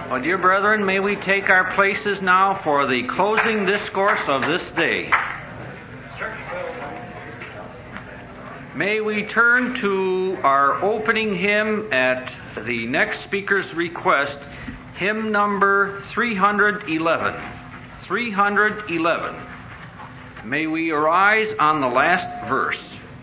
Well, dear brethren, may we take our places now for the closing discourse of this day. May we turn to our opening hymn at the next speaker's request, hymn number 311. 311. May we arise on the last verse.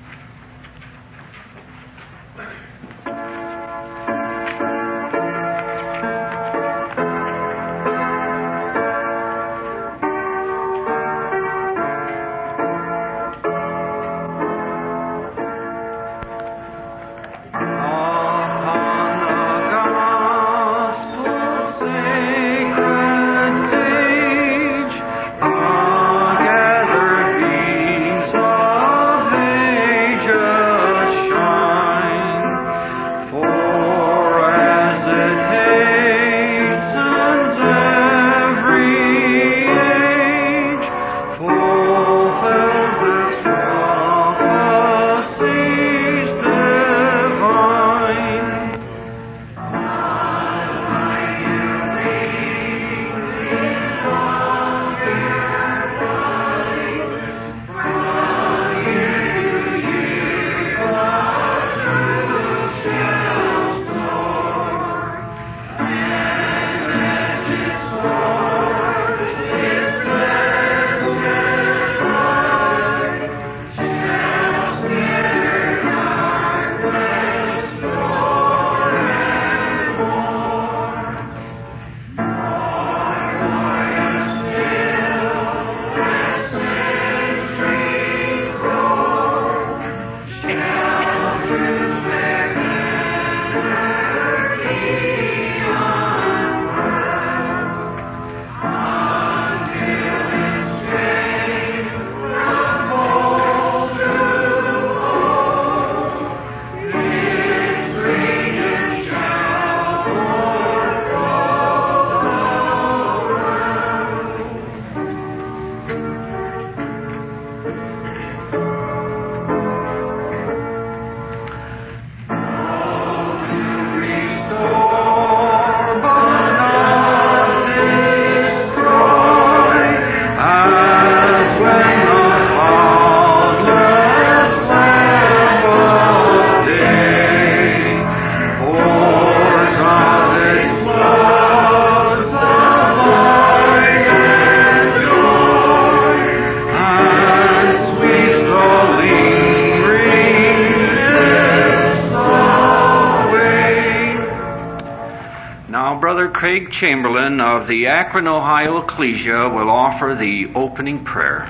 Craig Chamberlain of the Akron, Ohio Ecclesia will offer the opening prayer.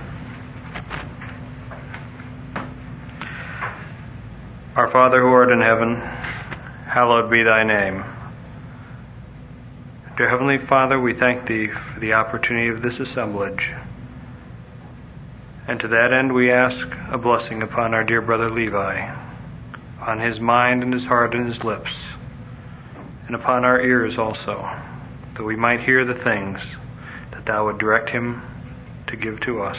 Our Father who art in heaven, hallowed be thy name. Dear Heavenly Father, we thank thee for the opportunity of this assemblage. And to that end we ask a blessing upon our dear brother Levi, on his mind and his heart and his lips, and upon our ears also, that we might hear the things that thou would direct him to give to us.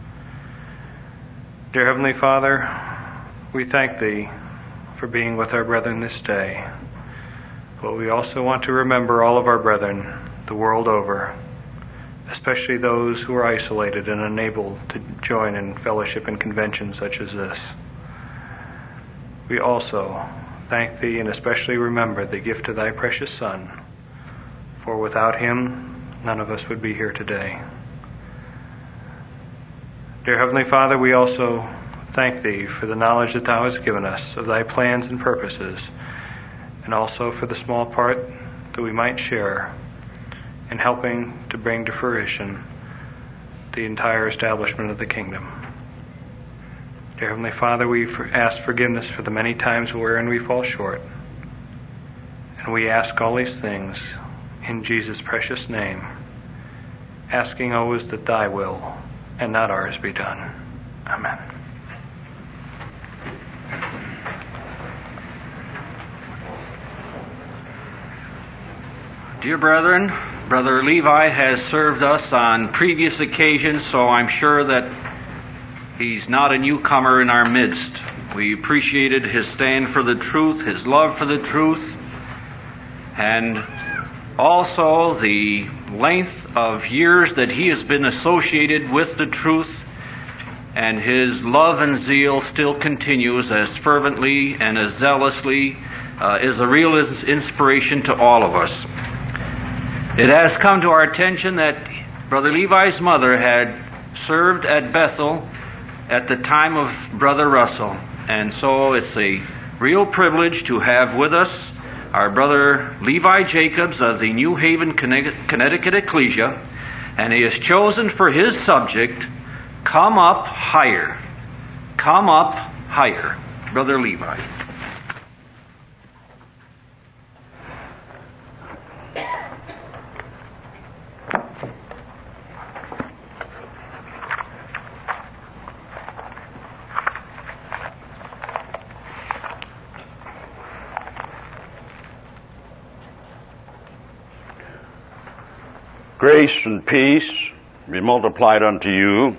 Dear Heavenly Father, we thank thee for being with our brethren this day, but we also want to remember all of our brethren the world over, especially those who are isolated and unable to join in fellowship and conventions such as this. We also thank thee and especially remember the gift of thy precious Son, for without him none of us would be here today. Dear Heavenly Father, we also thank thee for the knowledge that thou hast given us of thy plans and purposes, and also for the small part that we might share in helping to bring to fruition the entire establishment of the kingdom. Dear Heavenly Father, we ask forgiveness for the many times wherein we fall short. And we ask all these things in Jesus' precious name, asking always that thy will and not ours be done. Amen. Dear brethren, Brother Levi has served us on previous occasions, so I'm sure that he's not a newcomer in our midst. We appreciated his stand for the truth, his love for the truth, and Also, the length of years that he has been associated with the truth, and his love and zeal still continues as fervently and as zealously, is a real inspiration to all of us. It has come to our attention that Brother Levi's mother had served at Bethel at the time of Brother Russell, and so it's a real privilege to have with us our Brother Levi Jacobs of the New Haven, Connecticut Ecclesia, and he has chosen for his subject, Come Up Higher. Come Up Higher. Brother Levi. Grace and peace be multiplied unto you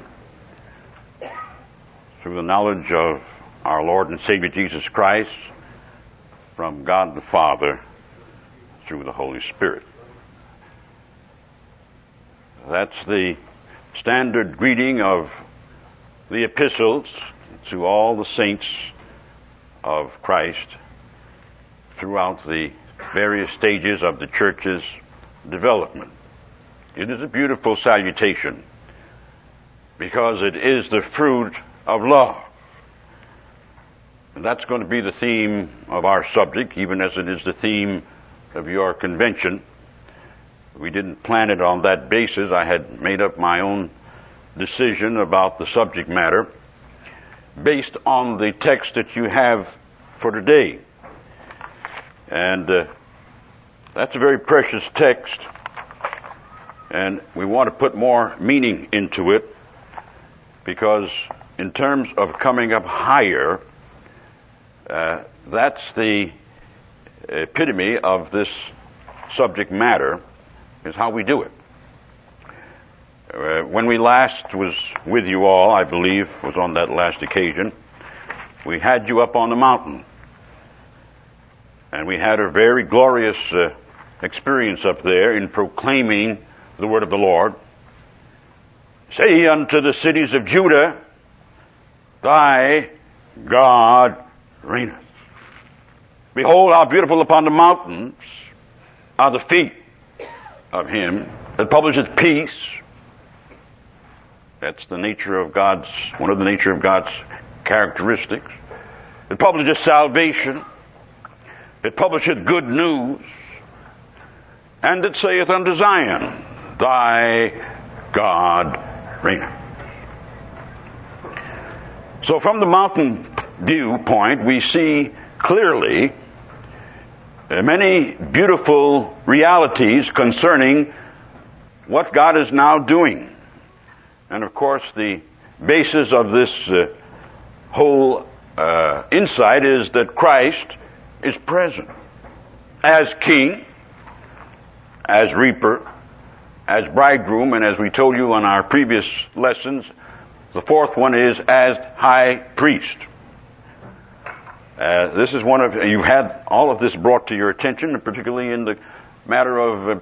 through the knowledge of our Lord and Savior Jesus Christ, from God the Father through the Holy Spirit. That's the standard greeting of the epistles to all the saints of Christ throughout the various stages of the church's development. It is a beautiful salutation because it is the fruit of love. And that's going to be the theme of our subject, even as it is the theme of your convention. We didn't plan it on that basis. I had made up my own decision about the subject matter based on the text that you have for today. And that's a very precious text. And we want to put more meaning into it because in terms of coming up higher, that's the epitome of this subject matter, is how we do it. When we last was with you all, I believe, was on that last occasion, we had you up on the mountain. And we had a very glorious experience up there in proclaiming the word of the Lord. Say unto the cities of Judah, thy God reigneth. Behold, how beautiful upon the mountains are the feet of him that publisheth peace. That's the nature of God's, one of the nature of God's characteristics. It publisheth salvation. It publisheth good news. And it saith unto Zion, thy God reigneth. So from the mountain viewpoint, we see clearly many beautiful realities concerning what God is now doing. And of course, the basis of this whole insight is that Christ is present as King, as Reaper, as Bridegroom, and as we told you on our previous lessons, the fourth one is as High Priest. This is one of, you had all of this brought to your attention, particularly in the matter of,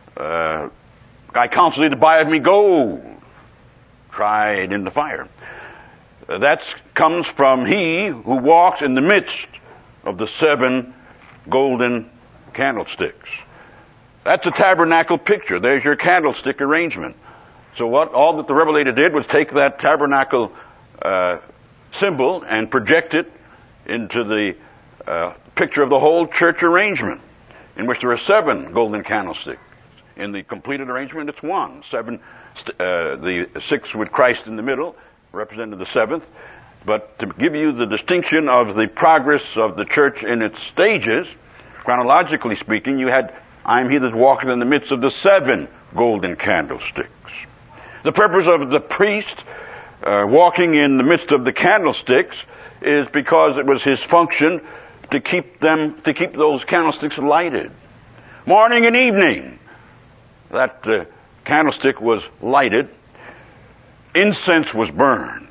I counsel thee to buy of me gold, tried in the fire. That comes from he who walks in the midst of the 7 golden candlesticks. That's a tabernacle picture. There's your candlestick arrangement. So what all that the Revelator did was take that tabernacle symbol and project it into the picture of the whole church arrangement, in which there are 7 golden candlesticks. In the completed arrangement, it's 1. 7, the 6 with Christ in the middle, represented the 7th. But to give you the distinction of the progress of the church in its stages, chronologically speaking, you had, I am he that walketh in the midst of the 7 golden candlesticks. The purpose of the priest walking in the midst of the candlesticks is because it was his function to keep those candlesticks lighted. Morning and evening, that candlestick was lighted. Incense was burned.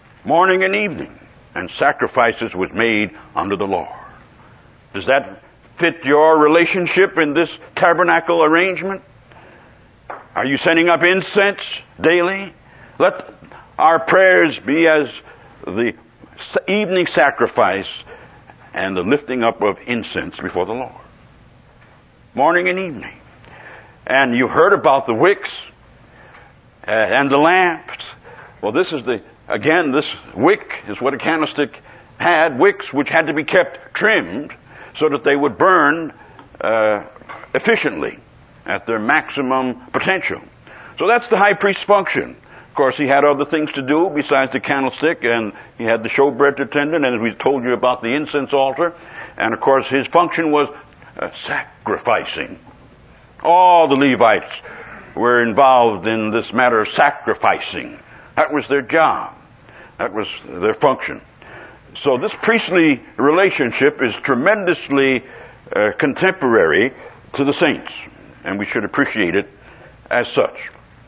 Morning and evening. And sacrifices was made unto the Lord. Does that fit your relationship in this tabernacle arrangement? Are you sending up incense daily? Let our prayers be as the evening sacrifice and the lifting up of incense before the Lord. Morning and evening. And you heard about the wicks and the lamps. Well, this wick is what a candlestick had, wicks which had to be kept trimmed so that they would burn efficiently at their maximum potential. So that's the high priest's function. Of course, he had other things to do besides the candlestick, and he had the showbread attendant, and as we told you about the incense altar. And of course, his function was sacrificing. All the Levites were involved in this matter of sacrificing. That was their job. That was their function. So this priestly relationship is tremendously contemporary to the saints, and we should appreciate it as such.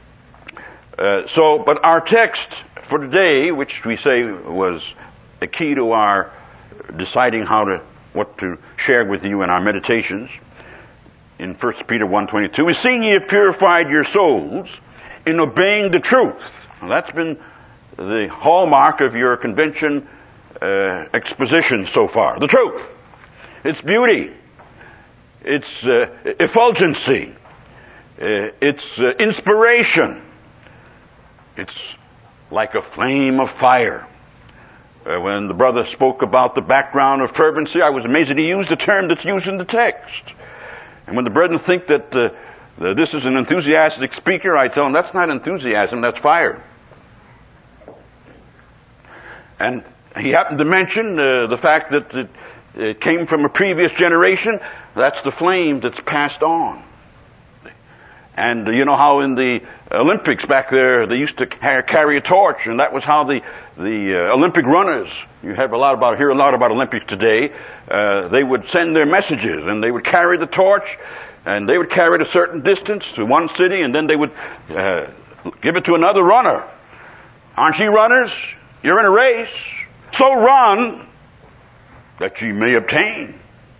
But our text for today, which we say was a key to our deciding what to share with you in our meditations, in 1 Peter 1:22, is seeing ye have purified your souls in obeying the truth. Now, that's been the hallmark of your convention exposition so far. The truth. Its beauty. Its effulgency. Its inspiration. It's like a flame of fire. When the brother spoke about the background of fervency, I was amazed that he used the term that's used in the text. And when the brethren think that this is an enthusiastic speaker, I tell them that's not enthusiasm, that's fire. And he happened to mention the fact that it came from a previous generation. That's the flame that's passed on. And you know how in the Olympics back there, they used to carry a torch, and that was how the Olympic runners, you hear a lot about Olympics today, they would send their messages, and they would carry the torch, and they would carry it a certain distance to one city, and then they would give it to another runner. Aren't ye runners? You're in a race. So run that ye may obtain.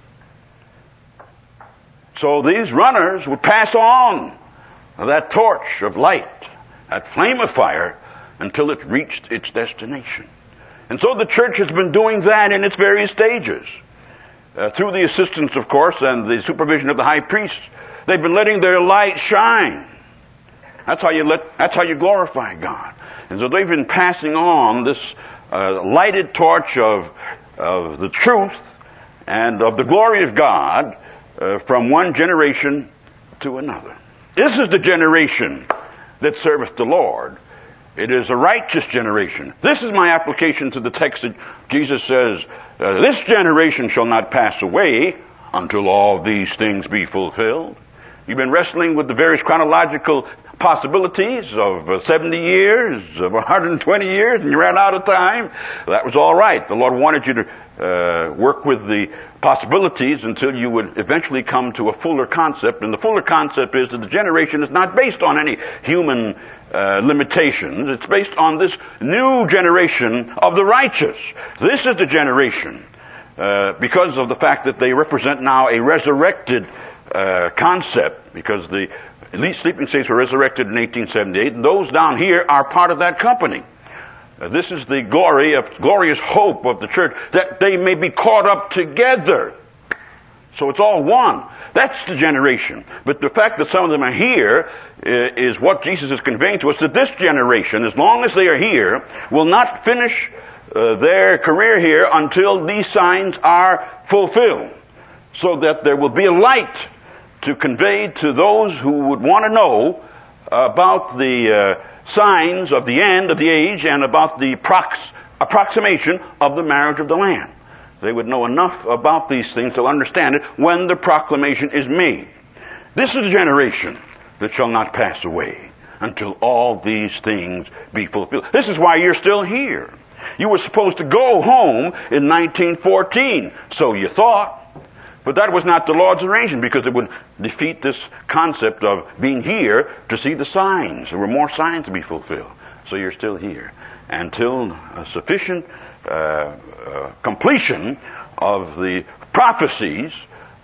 So these runners would pass on that torch of light, that flame of fire, until it reached its destination. And so the church has been doing that in its various stages. Through the assistance, of course, and the supervision of the high priest, they've been letting their light shine. That's how you glorify God. And so they've been passing on this lighted torch of the truth and of the glory of God from one generation to another. This is the generation that serveth the Lord. It is a righteous generation. This is my application to the text that Jesus says, this generation shall not pass away until all these things be fulfilled. You've been wrestling with the various chronological possibilities of 70 years, of 120 years, and you ran out of time. That was all right. The Lord wanted you to work with the possibilities until you would eventually come to a fuller concept. And the fuller concept is that the generation is not based on any human limitations. It's based on this new generation of the righteous. This is the generation because of the fact that they represent now a resurrected concept, because the elite sleeping saints were resurrected in 1878, and those down here are part of that company. This is the glorious hope of the church, that they may be caught up together. So it's all one. That's the generation. But the fact that some of them are here is what Jesus is conveying to us, that this generation, as long as they are here, will not finish their career here until these signs are fulfilled, so that there will be a light to convey to those who would want to know about the signs of the end of the age and about the approximation of the marriage of the Lamb. They would know enough about these things to understand it when the proclamation is made. This is a generation that shall not pass away until all these things be fulfilled. This is why you're still here. You were supposed to go home in 1914, so you thought. But that was not the Lord's arrangement, because it would defeat this concept of being here to see the signs. There were more signs to be fulfilled. So you're still here until a sufficient completion of the prophecies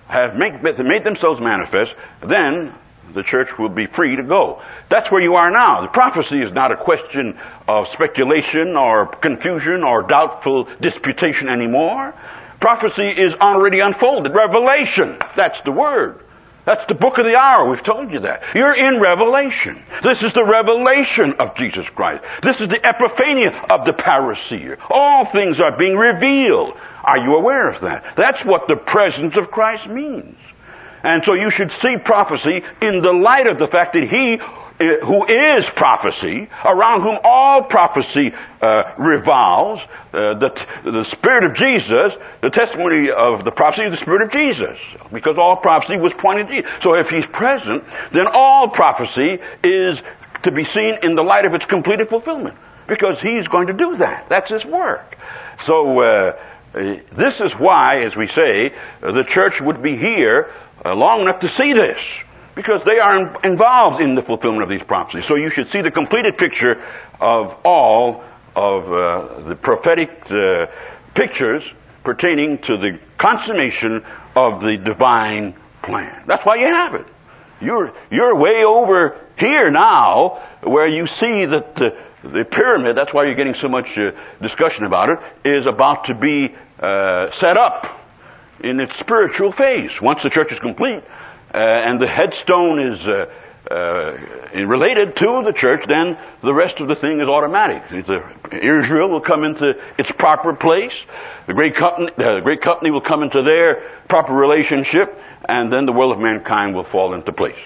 have made themselves manifest, then the church will be free to go. That's where you are now. The prophecy is not a question of speculation or confusion or doubtful disputation anymore. Prophecy is already unfolded. Revelation, that's the word. That's the book of the hour. We've told you that. You're in Revelation. This is the revelation of Jesus Christ. This is the epiphania of the parousia. All things are being revealed. Are you aware of that? That's what the presence of Christ means. And so you should see prophecy in the light of the fact that He who is prophecy, around whom all prophecy revolves, the Spirit of Jesus, the testimony of the prophecy of the Spirit of Jesus, because all prophecy was pointed to Jesus. So if He's present, then all prophecy is to be seen in the light of its completed fulfillment, because He's going to do that. That's His work. So this is why, as we say, the church would be here long enough to see this, because they are involved in the fulfillment of these prophecies. So you should see the completed picture of all of the prophetic pictures pertaining to the consummation of the divine plan. That's why you have it. You're way over here now, where you see that the pyramid, that's why you're getting so much discussion about it, is about to be set up in its spiritual phase. Once the church is complete, and the headstone is related to the church, then the rest of the thing is automatic. Israel will come into its proper place. The great company will come into their proper relationship, and then the world of mankind will fall into place.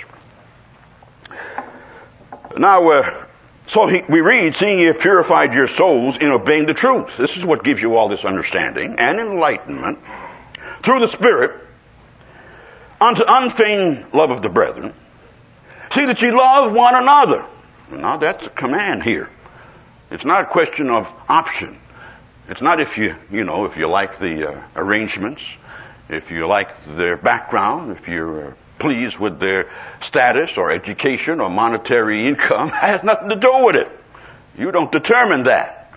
Now, we read, seeing ye have purified your souls in obeying the truth. This is what gives you all this understanding and enlightenment through the Spirit, unto unfeigned love of the brethren. See that ye love one another. Now that's a command here. It's not a question of option. It's not if you like the arrangements, if you like their background, if you're pleased with their status or education or monetary income. It has nothing to do with it. You don't determine that.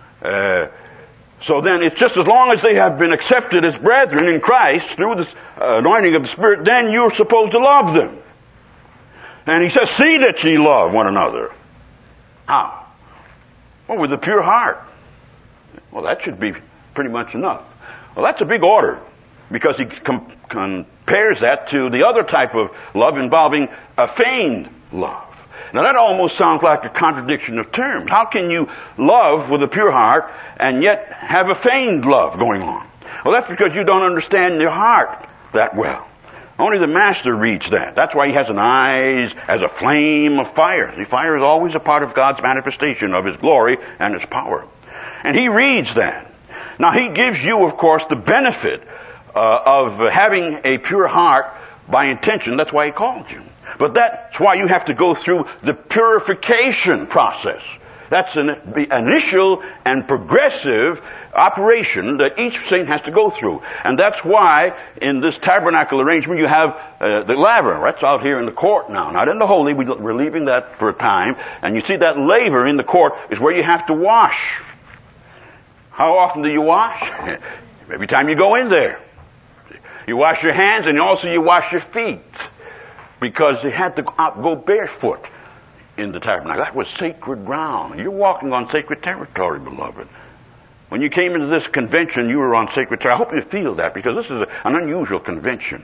So then it's just as long as they have been accepted as brethren in Christ through the anointing of the Spirit, then you're supposed to love them. And he says, see that ye love one another. How? Well, with a pure heart. Well, that should be pretty much enough. Well, that's a big order, because he compares that to the other type of love involving a feigned love. Now that almost sounds like a contradiction of terms. How can you love with a pure heart and yet have a feigned love going on? Well, that's because you don't understand your heart that well. Only the Master reads that. That's why he has an eyes as a flame of fire. See, fire is always a part of God's manifestation of His glory and His power. And he reads that. Now he gives you, of course, the benefit of having a pure heart by intention. That's why he called you. But that's why you have to go through the purification process. That's an initial and progressive operation that each saint has to go through. And that's why in this tabernacle arrangement you have the laver. That's out here in the court now. Not in the holy. We're leaving that for a time. And you see that laver in the court is where you have to wash. How often do you wash? Every time you go in there. You wash your hands, and also you wash your feet. Because they had to go barefoot in the tabernacle. That was sacred ground. You're walking on sacred territory, beloved. When you came into this convention, you were on sacred territory. I hope you feel that, because this is an unusual convention.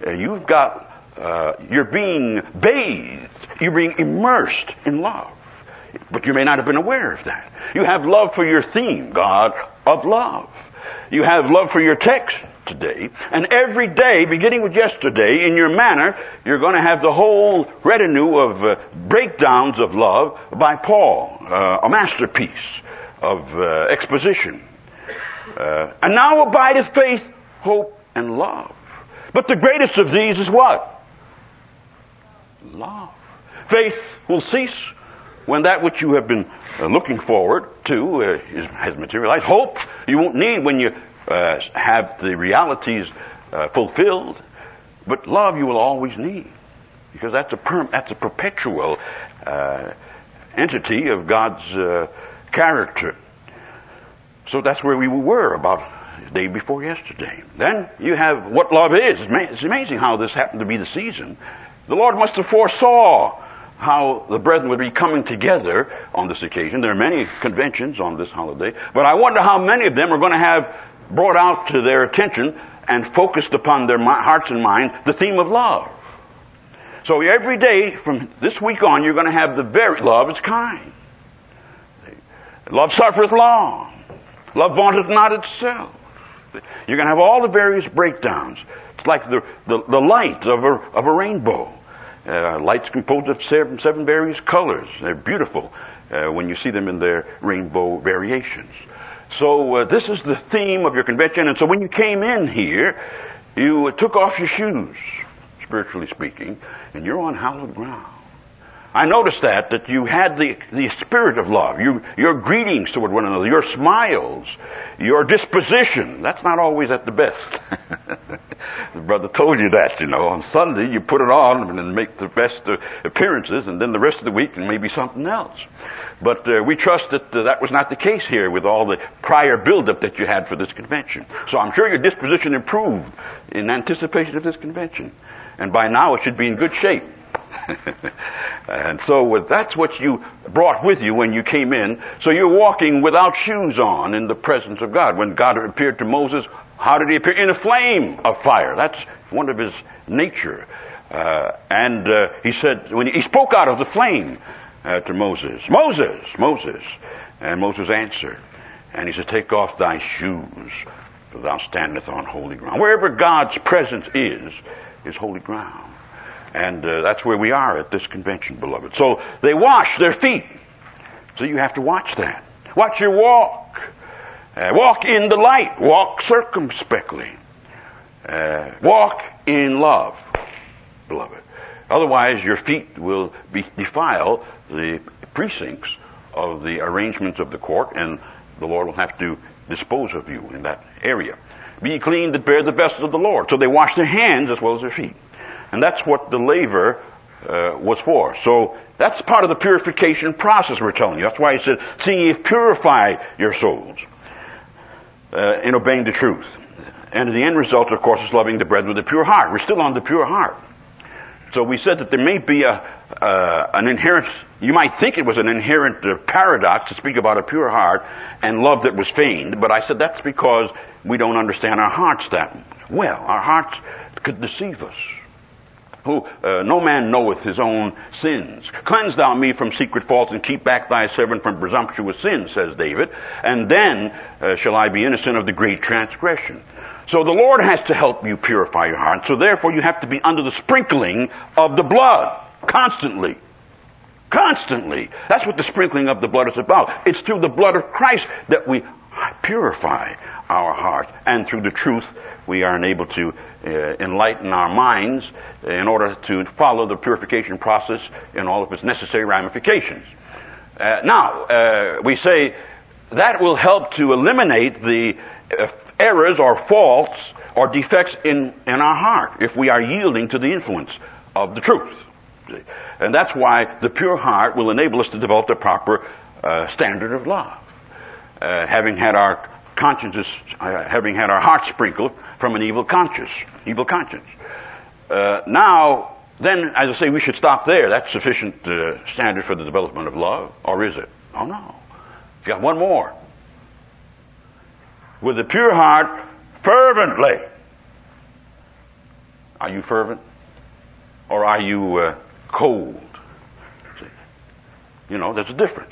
You're being bathed. You're being immersed in love. But you may not have been aware of that. You have love for your theme, God of love. You have love for your text today. And every day, beginning with yesterday, in your manner, you're going to have the whole retinue of breakdowns of love by Paul, a masterpiece of exposition. And now abideth faith, hope, and love. But the greatest of these is what? Love. Faith will cease when that which you have been looking forward to has materialized. Hope you won't need when you have the realities fulfilled. But love you will always need, because that's a perpetual entity of God's character. So that's where we were about day before yesterday. Then you have what love is. It's amazing how this happened to be the season. The Lord must have foresaw how the brethren would be coming together on this occasion. There are many conventions on this holiday, but I wonder how many of them are going to have brought out to their attention and focused upon their hearts and minds the theme of love. So every day from this week on, you're going to have the very love is kind. Love suffereth long. Love vaunteth not itself. You're going to have all the various breakdowns. It's like the light of a rainbow. Light's composed of seven various colors. They're beautiful when you see them in their rainbow variations. So this is the theme of your convention. And so when you came in here, you took off your shoes, spiritually speaking, and you're on hallowed ground. I noticed that you had the spirit of love, your greetings toward one another, your smiles, your disposition. That's not always at the best. The brother told you that, On Sunday, you put it on and make the best appearances, and then the rest of the week, maybe something else. But we trust that that was not the case here with all the prior buildup that you had for this convention. So I'm sure your disposition improved in anticipation of this convention. And by now, it should be in good shape. And so that's what you brought with you when you came in. So you're walking without shoes on in the presence of God. When God appeared to Moses, how did he appear? In a flame of fire. That's one of his nature. And he said, when he spoke out of the flame to Moses, Moses, Moses. And Moses answered. And he said, take off thy shoes, for thou standest on holy ground. Wherever God's presence is holy ground. And that's where we are at this convention, beloved. So they wash their feet. So you have to watch that. Watch your walk. Walk in the light. Walk circumspectly. Walk in love, beloved. Otherwise, your feet will defile the precincts of the arrangements of the court, and the Lord will have to dispose of you in that area. Be clean that bear the vessels of the Lord. So they wash their hands as well as their feet. And that's what the laver was for. So that's part of the purification process we're telling you. That's why he said, seeing ye purify your souls in obeying the truth. And the end result, of course, is loving the brethren with a pure heart. We're still on the pure heart. So we said that there may be an inherent, you might think it was an inherent paradox to speak about a pure heart and love that was feigned, but I said that's because we don't understand our hearts that well. Our hearts could deceive us. No man knoweth his own sins. Cleanse thou me from secret faults and keep back thy servant from presumptuous sins, says David, and then shall I be innocent of the great transgression. So the Lord has to help you purify your heart. So therefore you have to be under the sprinkling of the blood constantly. Constantly. That's what the sprinkling of the blood is about. It's through the blood of Christ that we purify our heart. And through the truth we are enabled to enlighten our minds in order to follow the purification process in all of its necessary ramifications. Now, we say that will help to eliminate the errors or faults or defects in our heart if we are yielding to the influence of the truth. And that's why the pure heart will enable us to develop the proper standard of love. Having had our consciences, having had our hearts sprinkled from an evil conscience. Now, then, as I say, we should stop there. That's sufficient standard for the development of love, or is it? Oh no, it's got one more. With a pure heart, fervently. Are you fervent, or are you cold? See? There's a difference.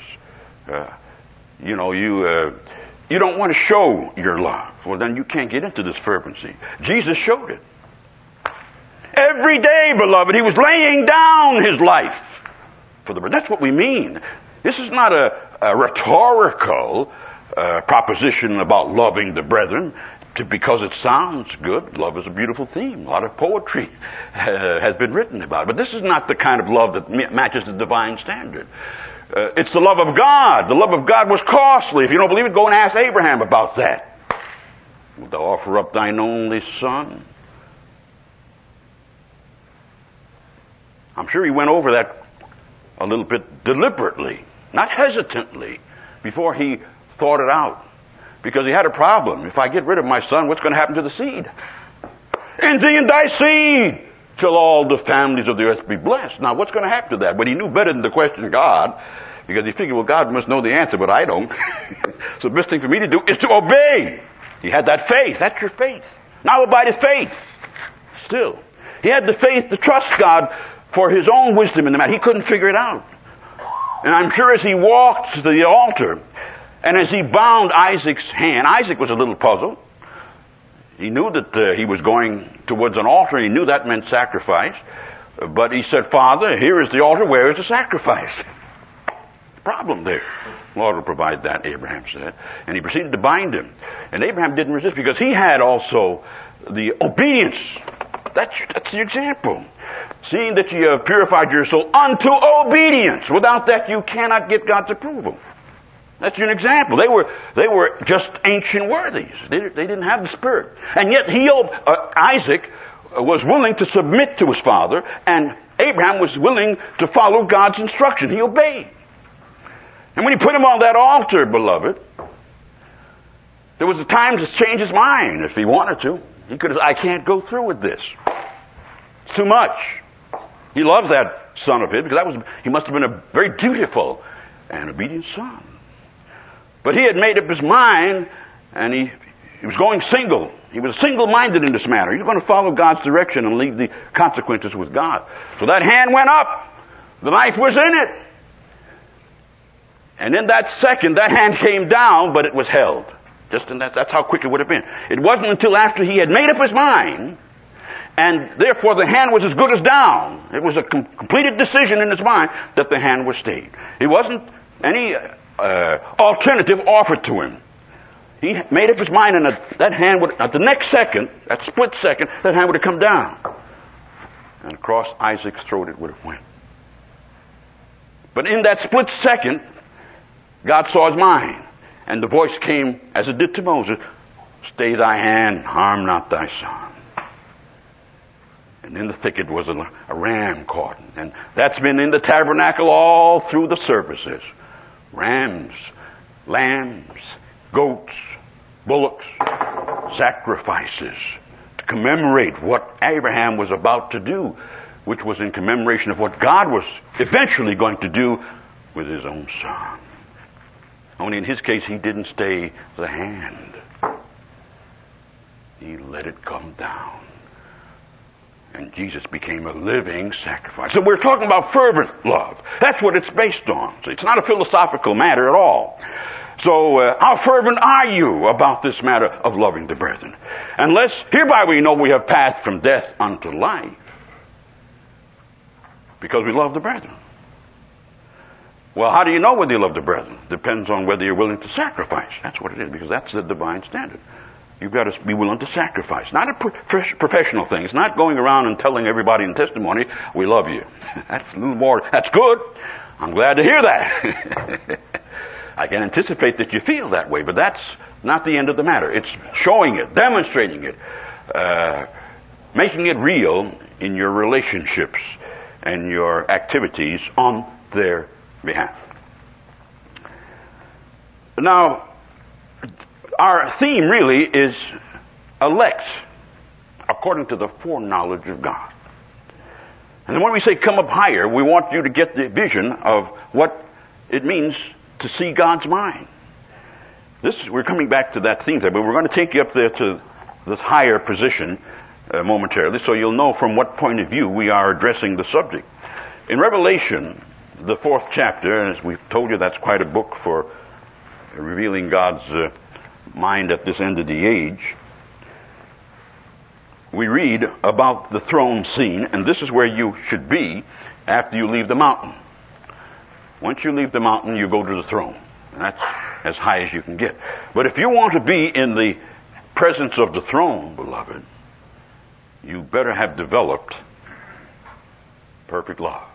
You don't want to show your love. Well, then you can't get into this fervency. Jesus showed it. Every day, beloved, he was laying down his life for the brethren. That's what we mean. This is not a rhetorical proposition about loving the brethren because it sounds good. Love is a beautiful theme. A lot of poetry has been written about it. But this is not the kind of love that matches the divine standard. It's the love of God. The love of God was costly. If you don't believe it, go and ask Abraham about that. Wilt thou offer up thine only son? I'm sure he went over that a little bit deliberately, not hesitantly, before he thought it out. because he had a problem. If I get rid of my son, what's going to happen to the seed? And thee and thy seed shall all the families of the earth be blessed. Now, what's going to happen to that? But he knew better than to question God, because he figured, well, God must know the answer, but I don't. So the best thing for me to do is to obey. He had that faith. That's your faith. Now abideth faith. Still. He had the faith to trust God for his own wisdom in the matter. He couldn't figure it out. And I'm sure as he walked to the altar, and as he bound Isaac's hand, Isaac was a little puzzled. He knew that he was going towards an altar. He knew that meant sacrifice. But he said, Father, here is the altar. Where is the sacrifice? Problem there. The Lord will provide that, Abraham said. And he proceeded to bind him. And Abraham didn't resist because he had also the obedience. That's the example. Seeing that you have purified your soul unto obedience. Without that, you cannot get God's approval. That's an example. They were just ancient worthies. They didn't have the Spirit. And yet Isaac was willing to submit to his father, and Abraham was willing to follow God's instruction. He obeyed. And when he put him on that altar, beloved, there was a time to change his mind if he wanted to. He could have said, I can't go through with this. It's too much. He loved that son of his because he must have been a very dutiful and obedient son. But he had made up his mind, and he was going single. He was single-minded in this matter. He was going to follow God's direction and leave the consequences with God. So that hand went up. The knife was in it. And in that second, that hand came down, but it was held. Just in that's how quick it would have been. It wasn't until after he had made up his mind, and therefore the hand was as good as down. It was a completed decision in his mind that the hand was stayed. It wasn't any alternative offered to him. He made up his mind, and that hand would, at the next second, that split second, that hand would have come down. And across Isaac's throat it would have went. But in that split second, God saw his mind. And the voice came, as it did to Moses, stay thy hand, harm not thy son. And in the thicket was a ram caught. And that's been in the tabernacle all through the services. Rams, lambs, goats, bullocks, sacrifices to commemorate what Abraham was about to do, which was in commemoration of what God was eventually going to do with his own son. Only in his case, he didn't stay the hand. He let it come down. And Jesus became a living sacrifice. So we're talking about fervent love. That's what it's based on. So it's not a philosophical matter at all. So how fervent are you about this matter of loving the brethren? Unless, hereby we know we have passed from death unto life. Because we love the brethren. Well, how do you know whether you love the brethren? Depends on whether you're willing to sacrifice. That's what it is, because that's the divine standard. You've got to be willing to sacrifice. Not a professional thing. It's not going around and telling everybody in testimony, we love you. That's a little more, that's good. I'm glad to hear that. I can anticipate that you feel that way, but that's not the end of the matter. It's showing it, demonstrating it, making it real in your relationships and your activities on their behalf. Now, our theme really is elect according to the foreknowledge of God. And when we say come up higher, we want you to get the vision of what it means to see God's mind. We're coming back to that theme there, but we're going to take you up there to this higher position momentarily, so you'll know from what point of view we are addressing the subject. In Revelation, the 4th chapter, and as we've told you, that's quite a book for revealing God's mind at this end of the age. We read about the throne scene, and this is where you should be after you leave the mountain. Once you leave the mountain, you go to the throne. And that's as high as you can get. But if you want to be in the presence of the throne, beloved, you better have developed perfect love.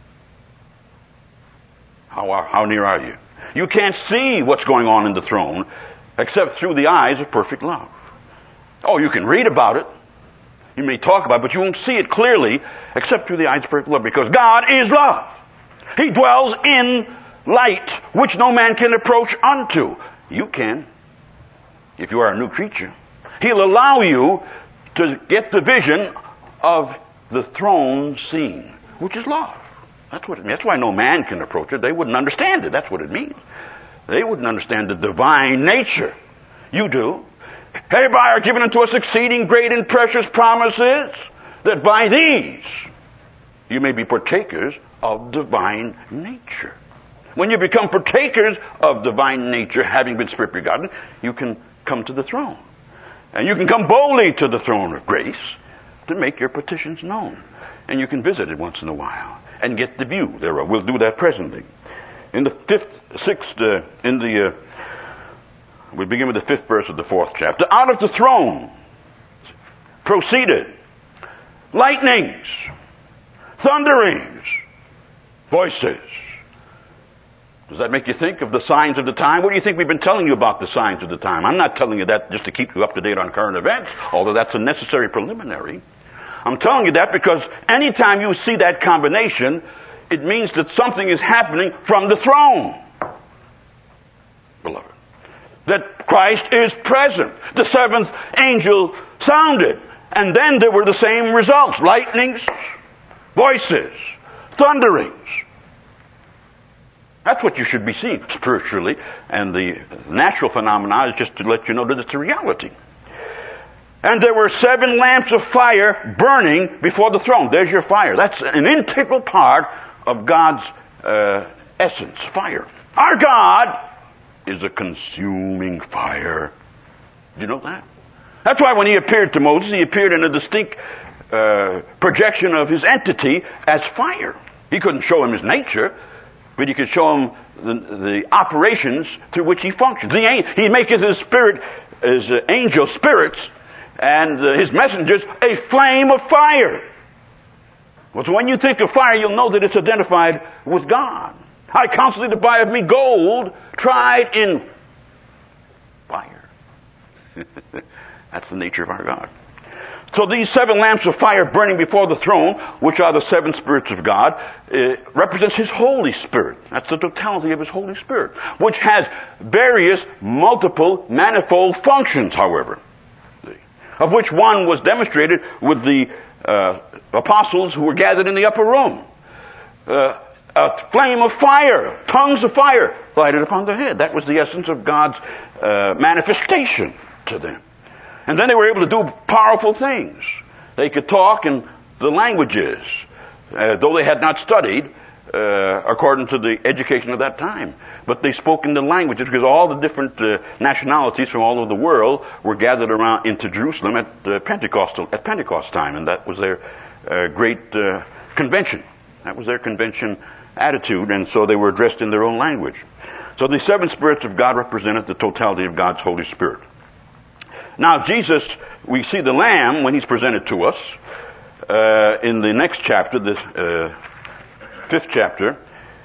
How near are you? You can't see what's going on in the throne except through the eyes of perfect love. Oh, you can read about it. You may talk about it, but you won't see it clearly except through the eyes of perfect love, because God is love. He dwells in light which no man can approach unto. You can. if you are a new creature, He'll allow you to get the vision of the throne scene, which is love. That's what it means. That's why no man can approach it. They wouldn't understand it. That's what it means. They wouldn't understand the divine nature. You do. Hereby are given unto us exceeding great and precious promises, that by these you may be partakers of divine nature. When you become partakers of divine nature, having been Spirit begotten, you can come to the throne. And you can come boldly to the throne of grace to make your petitions known. And you can visit it once in a while and get the view thereof. We'll do that presently. In the we begin with the 5th verse of the 4th chapter. Out of the throne proceeded lightnings, thunderings, voices. Does that make you think of the signs of the time? What do you think we've been telling you about the signs of the time? I'm not telling you that just to keep you up to date on current events, although that's a necessary preliminary. I'm telling you that because anytime you see that combination, it means that something is happening from the throne, beloved. That Christ is present. The 7th angel sounded, and then there were the same results: lightnings, voices, thunderings. That's what you should be seeing spiritually, and the natural phenomena is just to let you know that it's a reality. And there were 7 lamps of fire burning before the throne. There's your fire. That's an integral part of God's essence, fire. Our God is a consuming fire. Did you know that? That's why when He appeared to Moses, He appeared in a distinct projection of His entity as fire. He couldn't show him His nature, but He could show him the operations through which He functions. He maketh His spirit, His angel spirits, and His messengers a flame of fire. Well, so when you think of fire, you'll know that it's identified with God. I counsel thee to buy of me gold tried in fire. That's the nature of our God. So these 7 lamps of fire burning before the throne, which are the 7 spirits of God, represents His Holy Spirit. That's the totality of His Holy Spirit, which has various, multiple, manifold functions, however, of which one was demonstrated with the apostles who were gathered in the upper room. A flame of fire, tongues of fire lighted upon their head. That was the essence of God's manifestation to them. And then they were able to do powerful things. They could talk in the languages, though they had not studied according to the education of that time. But they spoke in the languages because all the different nationalities from all over the world were gathered around into Jerusalem at Pentecost time, and that was their great convention. That was their convention attitude, and so they were addressed in their own language. So the 7 spirits of God represented the totality of God's Holy Spirit. Now Jesus, we see the Lamb when He's presented to us in the next chapter, this 5th chapter.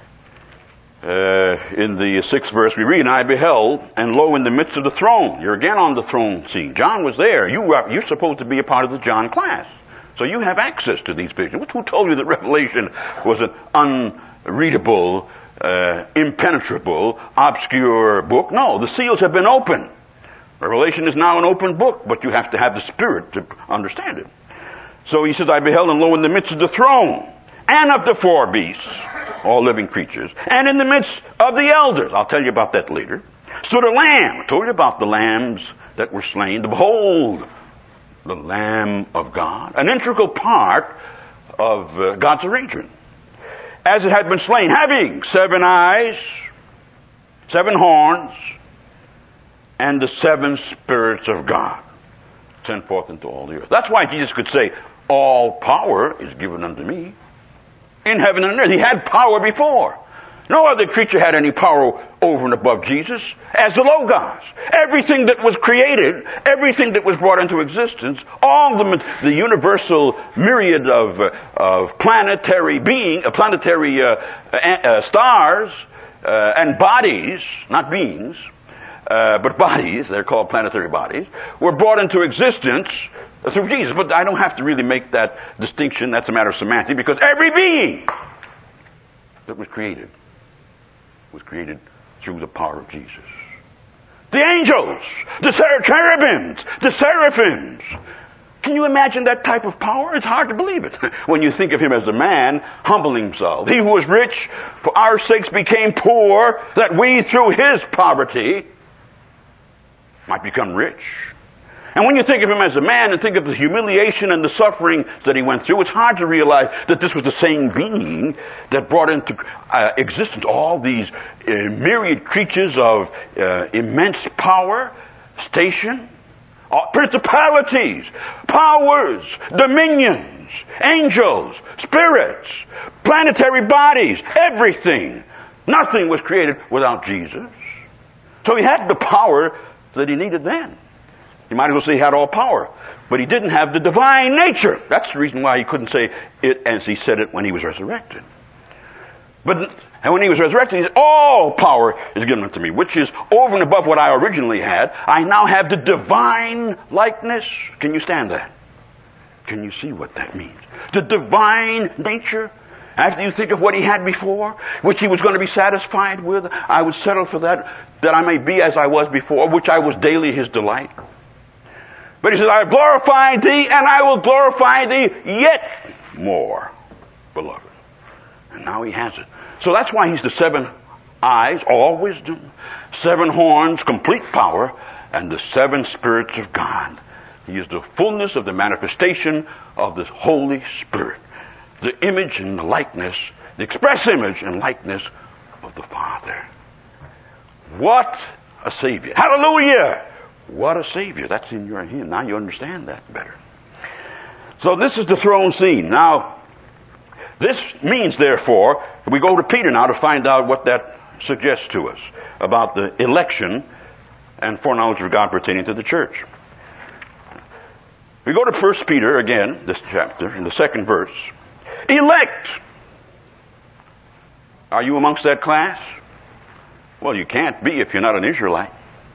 In the 6th verse we read, and I beheld, and lo, in the midst of the throne. You're again on the throne scene. John was there. You're supposed to be a part of the John class. So you have access to these visions. Who told you that Revelation was an unreadable, impenetrable, obscure book? No, the seals have been opened. Revelation is now an open book, but you have to have the Spirit to understand it. So he says, I beheld, and lo, in the midst of the throne, and of the 4 beasts, all living creatures, and in the midst of the elders, I'll tell you about that later, stood a lamb. I told you about the lambs that were slain. Behold, the Lamb of God, an integral part of God's arrangement. As it had been slain, having 7 eyes, 7 horns, and the 7 spirits of God, sent forth into all the earth. That's why Jesus could say, all power is given unto me in heaven and on earth. He had power before. No other creature had any power over and above Jesus as the Logos. Everything that was created, everything that was brought into existence, all the universal myriad of planetary stars and bodies, not beings, but bodies, they're called planetary bodies, were brought into existence through Jesus. But I don't have to really make that distinction. That's a matter of semantics, because every being that was created through the power of Jesus. the angels, the cherubims, the seraphims. Can you imagine that type of power? It's hard to believe it. When you think of him as a man humbling himself. He who was rich for our sakes became poor, that we through his poverty might become rich. And when you think of him as a man and think of the humiliation and the suffering that he went through, it's hard to realize that this was the same being that brought into existence all these myriad creatures of immense power, station, principalities, powers, dominions, angels, spirits, planetary bodies, everything. Nothing was created without Jesus. So he had the power that he needed then. You might as well say he had all power. But he didn't have the divine nature. That's the reason why he couldn't say it as he said it when he was resurrected. And when he was resurrected, he said, all power is given unto me, which is over and above what I originally had. I now have the divine likeness. Can you stand that? Can you see what that means? The divine nature. After you think of what he had before, which he was going to be satisfied with, I would settle for that I may be as I was before, which I was daily his delight. But he says, I have glorified thee, and I will glorify thee yet more, beloved. And now he has it. So that's why he's the 7 eyes, all wisdom, 7 horns, complete power, and the 7 spirits of God. He is the fullness of the manifestation of the Holy Spirit. The image and the likeness, the express image and likeness of the Father. What a Savior. Hallelujah! What a Savior. That's in your hand. Now you understand that better. So this is the throne scene. Now, this means, therefore, we go to Peter now to find out what that suggests to us about the election and foreknowledge of God pertaining to the church. We go to 1 Peter again, this chapter, in the 2nd verse. Elect! Are you amongst that class? Well, you can't be if you're not an Israelite.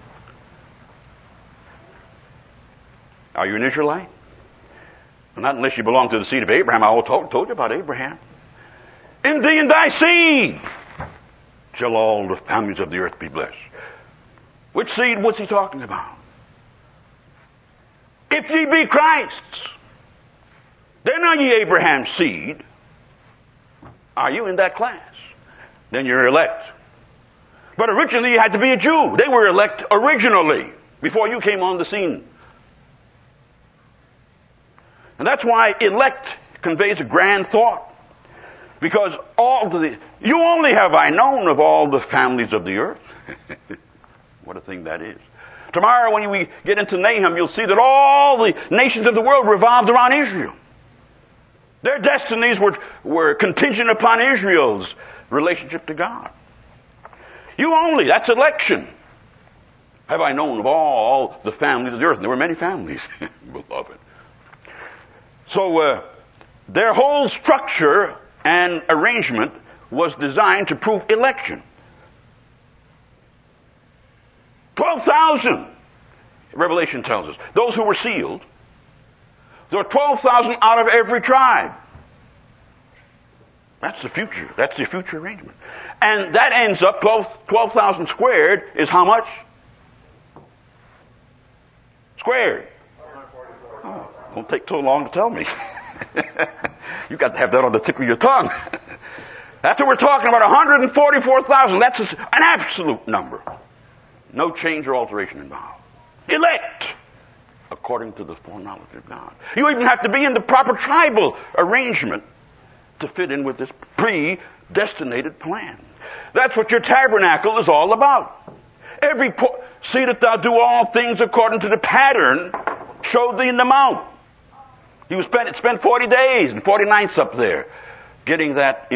Are you an Israelite? Well, not unless you belong to the seed of Abraham. I told you about Abraham. In thee and thy seed shall all the families of the earth be blessed. Which seed was he talking about? If ye be Christ's, then are ye Abraham's seed. Are you in that class? Then you're elect. But originally you had to be a Jew. They were elect originally, before you came on the scene. And that's why elect conveys a grand thought. Because you only have I known of all the families of the earth. What a thing that is. Tomorrow when we get into Nahum, you'll see that all the nations of the world revolved around Israel. Their destinies were contingent upon Israel's relationship to God. That's election. Have I known of all the families of the earth? And there were many families, beloved. So their whole structure and arrangement was designed to prove election. 12,000, Revelation tells us. Those who were sealed. There were 12,000 out of every tribe. That's the future. That's the future arrangement. And that ends up 12,000 squared is how much? Squared. Oh, won't take too long to tell me. You've got to have that on the tip of your tongue. That's what we're talking about, 144,000. That's an absolute number. No change or alteration involved. Elect, according to the foreknowledge of God. You even have to be in the proper tribal arrangement to fit in with this predestinated plan. That's what your tabernacle is all about. See that thou do all things according to the pattern showed thee in the mount. He was spent 40 days and 40 nights up there getting that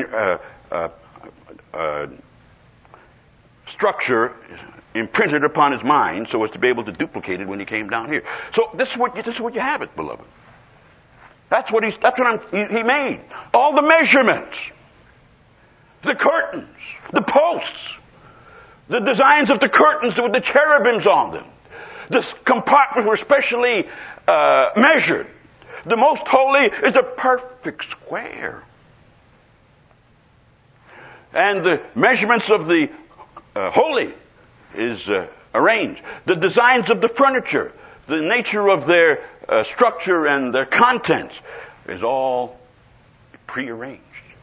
structure imprinted upon his mind so as to be able to duplicate it when he came down here. So this is what you have it, beloved. That's what he made. All the measurements, the curtains, the posts, the designs of the curtains with the cherubims on them. The compartments were specially measured. The most holy is a perfect square. And the measurements of the holy is arranged. The designs of the furniture, the nature of their structure and their contents is all prearranged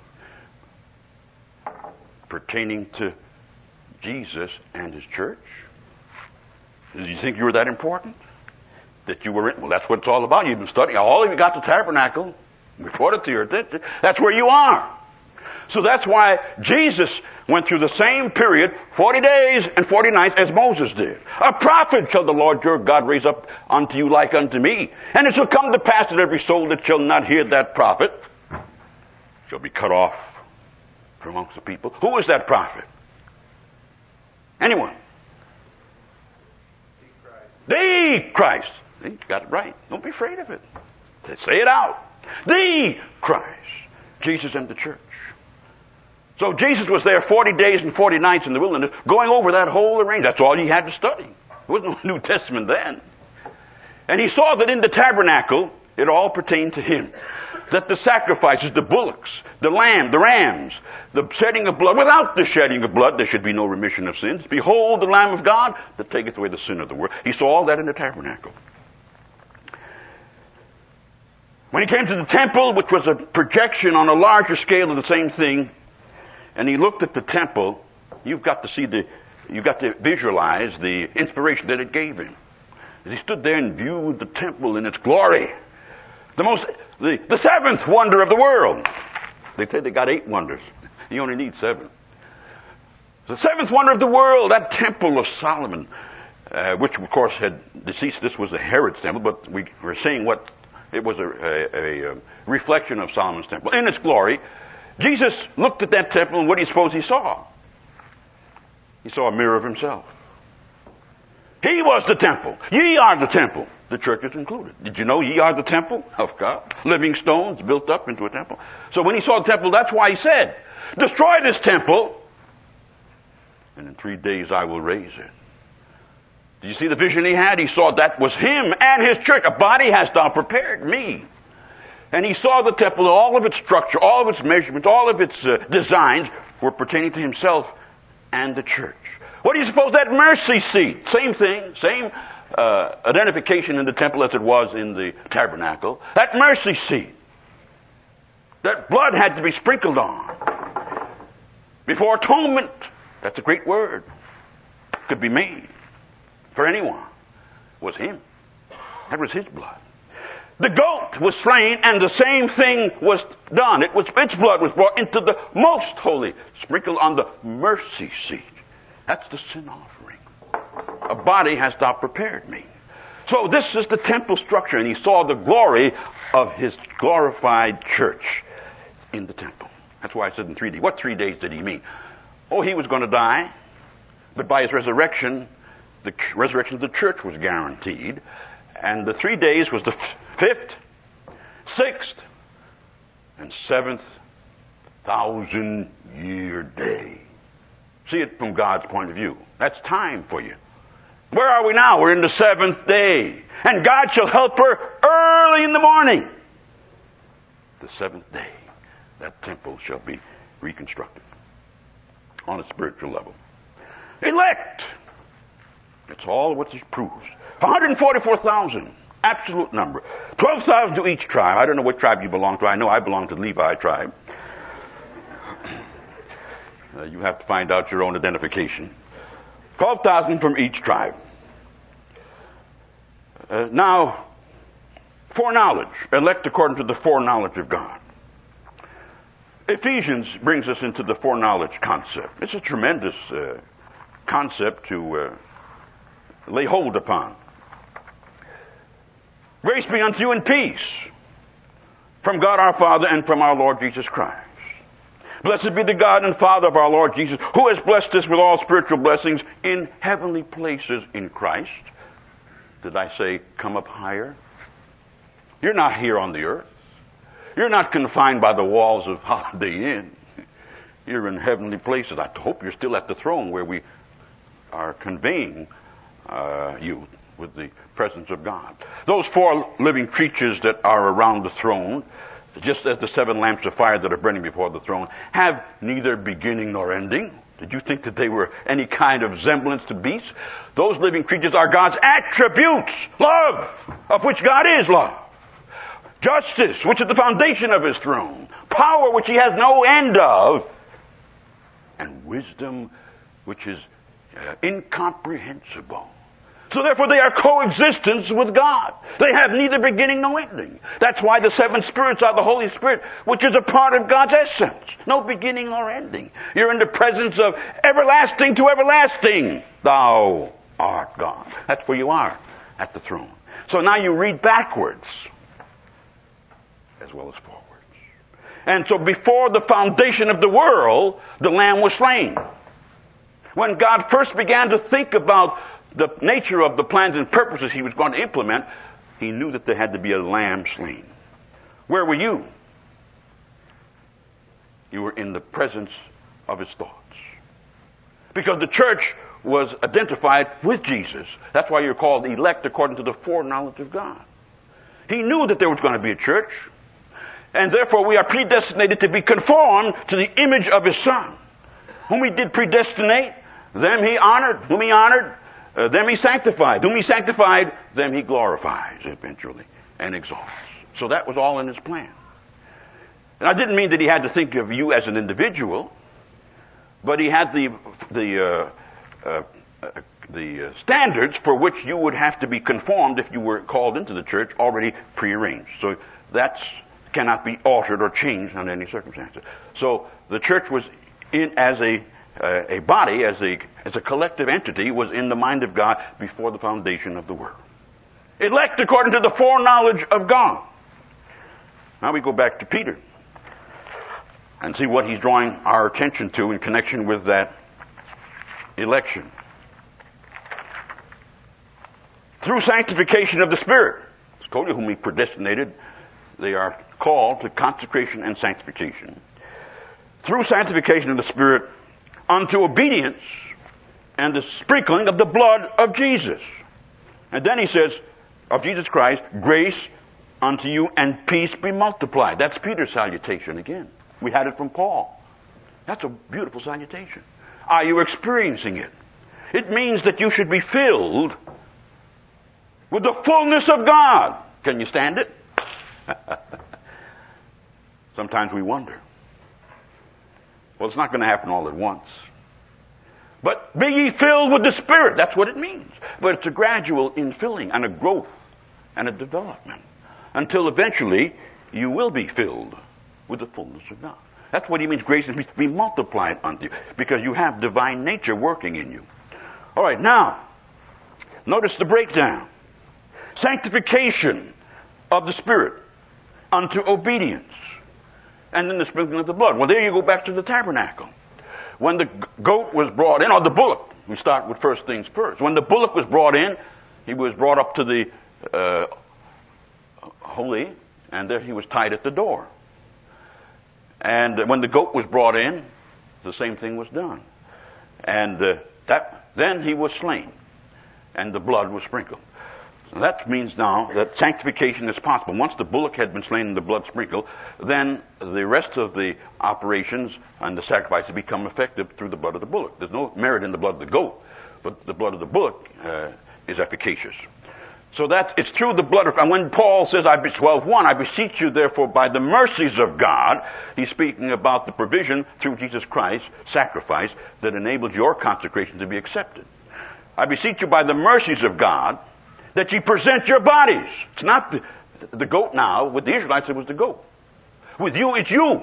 pertaining to Jesus and His church. Did you think you were that important? That you were in? Well, that's what it's all about. You've been studying. All of you got the tabernacle. We taught it to you. That's where you are. So that's why Jesus went through the same period, 40 days and 40 nights, as Moses did. A prophet shall the Lord your God raise up unto you like unto me. And it shall come to pass that every soul that shall not hear that prophet shall be cut off from amongst the people. Who is that prophet? Anyone? The Christ. You got it right. Don't be afraid of it. Say it out. The Christ. Jesus and the church. So Jesus was there 40 days and 40 nights in the wilderness, going over that whole arrangement. That's all he had to study. There wasn't no New Testament then. And he saw that in the tabernacle, it all pertained to him. That the sacrifices, the bullocks, the lamb, the rams, the shedding of blood, without the shedding of blood, there should be no remission of sins. Behold the Lamb of God that taketh away the sin of the world. He saw all that in the tabernacle. When he came to the temple, which was a projection on a larger scale of the same thing, and he looked at the temple, you've got to visualize the inspiration that it gave him. As he stood there and viewed the temple in its glory, the seventh wonder of the world. They say they got 8 wonders. You only need 7. The seventh wonder of the world, that temple of Solomon, which of course had deceased. This was a Herod's temple, but we were saying what it was a reflection of Solomon's temple in its glory. Jesus looked at that temple, and what do you suppose he saw? He saw a mirror of himself. He was the temple. Ye are the temple. The church is included. Did you know ye are the temple of God? Living stones built up into a temple. So when he saw the temple, that's why he said, destroy this temple, and in 3 days I will raise it. Did you see the vision he had? He saw that was him and his church. A body hast thou prepared me. And he saw the temple, all of its structure, all of its measurements, all of its designs were pertaining to himself and the church. What do you suppose that mercy seat? Same thing, same identification in the temple as it was in the tabernacle. That mercy seat, that blood had to be sprinkled on before atonement. That's a great word. Could be made for anyone. Was him. That was his blood. The goat was slain, and the same thing was done. Its blood was brought into the most holy, sprinkled on the mercy seat. That's the sin offering. A body hast thou prepared me. So this is the temple structure, and he saw the glory of his glorified church in the temple. That's why I said in 3 days. What 3 days did he mean? Oh, he was going to die, but by his resurrection, the resurrection of the church was guaranteed, and the 3 days was the 5th, 6th, and 7th 1,000-year day. See it from God's point of view. That's time for you. Where are we now? We're in the 7th day. And God shall help her early in the morning. The 7th day, that temple shall be reconstructed on a spiritual level. Elect. That's all what this proves. 144,000. Absolute number. 12,000 to each tribe. I don't know what tribe you belong to. I know I belong to the Levi tribe. You have to find out your own identification. 12,000 from each tribe. Now, foreknowledge. Elect according to the foreknowledge of God. Ephesians brings us into the foreknowledge concept. It's a tremendous concept to lay hold upon. Grace be unto you and peace from God our Father and from our Lord Jesus Christ. Blessed be the God and Father of our Lord Jesus, who has blessed us with all spiritual blessings in heavenly places in Christ. Did I say come up higher? You're not here on the earth. You're not confined by the walls of Holiday Inn. You're in heavenly places. I hope you're still at the throne where we are conveying you with the presence of God. Those 4 living creatures that are around the throne, just as the 7 lamps of fire that are burning before the throne, have neither beginning nor ending. Did you think that they were any kind of semblance to beasts? Those living creatures are God's attributes. Love, of which God is love. Justice, which is the foundation of His throne. Power, which He has no end of. And wisdom, which is incomprehensible. So therefore they are coexistence with God. They have neither beginning nor ending. That's why the seven spirits are the Holy Spirit, which is a part of God's essence. No beginning nor ending. You're in the presence of everlasting to everlasting. Thou art God. That's where you are, at the throne. So now you read backwards as well as forwards. And so before the foundation of the world, the Lamb was slain. When God first began to think about the nature of the plans and purposes He was going to implement, He knew that there had to be a lamb slain. Where were you? You were in the presence of His thoughts. Because the church was identified with Jesus. That's why you're called elect according to the foreknowledge of God. He knew that there was going to be a church. And therefore we are predestinated to be conformed to the image of His Son. Whom He did predestinate, them He honored. Whom He honored, them He sanctified. Whom He sanctified, them He glorifies eventually and exalts. So that was all in His plan. And I didn't mean that He had to think of you as an individual, but He had the standards for which you would have to be conformed if you were called into the church already prearranged. So that cannot be altered or changed under any circumstances. So the church was in as a body, as a collective entity, was in the mind of God before the foundation of the world. Elect according to the foreknowledge of God. Now we go back to Peter and see what he's drawing our attention to in connection with that election. Through sanctification of the Spirit. I told you whom He predestinated. They are called to consecration and sanctification. Through sanctification of the Spirit, unto obedience and the sprinkling of the blood of Jesus. And then he says, of Jesus Christ, grace unto you and peace be multiplied. That's Peter's salutation again. We had it from Paul. That's a beautiful salutation. Are you experiencing it? It means that you should be filled with the fullness of God. Can you stand it? Sometimes we wonder. Well, it's not going to happen all at once. But be ye filled with the Spirit. That's what it means. But it's a gradual infilling and a growth and a development until eventually you will be filled with the fullness of God. That's what he means. Grace and peace be multiplied unto you because you have divine nature working in you. All right, now, notice the breakdown. Sanctification of the Spirit unto obedience. And then the sprinkling of the blood. Well, there you go back to the tabernacle. When the goat was brought in, or the bullock, we start with first things first. When the bullock was brought in, he was brought up to the holy, and there he was tied at the door. And when the goat was brought in, the same thing was done. And then he was slain, and the blood was sprinkled. So that means now that sanctification is possible. Once the bullock had been slain and the blood sprinkled, then the rest of the operations and the sacrifices become effective through the blood of the bullock. There's no merit in the blood of the goat, but the blood of the bullock is efficacious. So it's through the blood of, and when Paul says, 12:1, I beseech you therefore by the mercies of God, he's speaking about the provision through Jesus Christ's sacrifice that enables your consecration to be accepted. I beseech you by the mercies of God that ye present your bodies. It's not the goat now. With the Israelites, it was the goat. With you, it's you.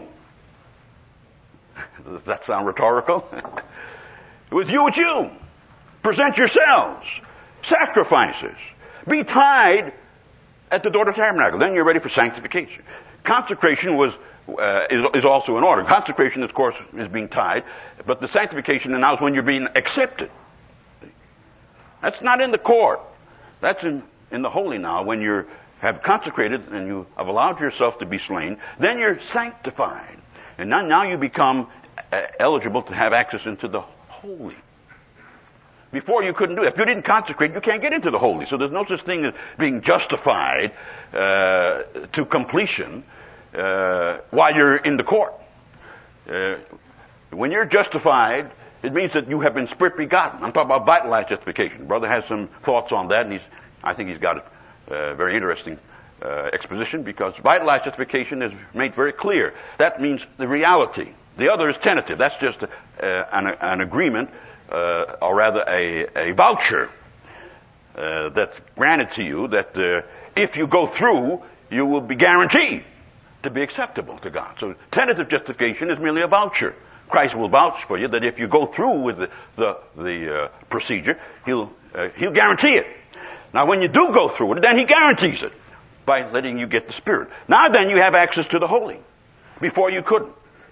Does that sound rhetorical? With you, it's you. Present yourselves. Sacrifices. Be tied at the door of the tabernacle. Then you're ready for sanctification. Consecration is also in order. Consecration, of course, is being tied. But the sanctification now is when you're being accepted. That's not in the court. That's in the holy now. When you have consecrated and you have allowed yourself to be slain, then you're sanctified. And now you become eligible to have access into the holy. Before you couldn't do it. If you didn't consecrate, you can't get into the holy. So there's no such thing as being justified to completion while you're in the court. When you're justified, It means that you have been spirit begotten. I'm talking about vitalized justification. Brother has some thoughts on that, and I think he's got a very interesting exposition, because vitalized justification is made very clear. That means the reality. The other is tentative. That's just an agreement, or rather a voucher that's granted to you that if you go through, you will be guaranteed to be acceptable to God. So tentative justification is merely a voucher. Christ will vouch for you that if you go through with the procedure, he'll guarantee it. Now, when you do go through with it, then he guarantees it by letting you get the Spirit. Now then, you have access to the Holy. Before you couldn't.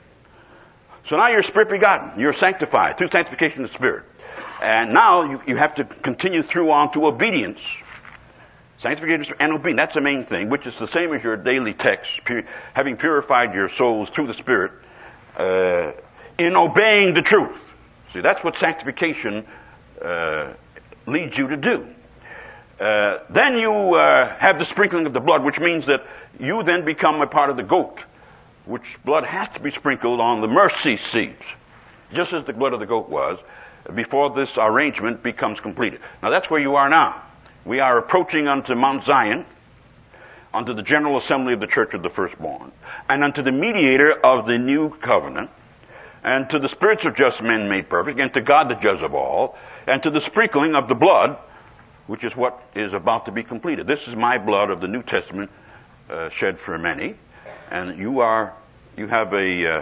So now you're spirit begotten. You're sanctified through sanctification of the Spirit. And now you have to continue through on to obedience. Sanctification and obedience, that's the main thing, which is the same as your daily text, having purified your souls through the Spirit, in obeying the truth. See, that's what sanctification leads you to do. Then you have the sprinkling of the blood, which means that you then become a part of the goat, which blood has to be sprinkled on the mercy seat, just as the blood of the goat was, before this arrangement becomes completed. Now that's where you are now. We are approaching unto Mount Zion, unto the general assembly of the church of the firstborn, and unto the mediator of the new covenant, and to the spirits of just men made perfect, and to God the judge of all, and to the sprinkling of the blood, which is what is about to be completed. This is my blood of the New Testament, shed for many, and you have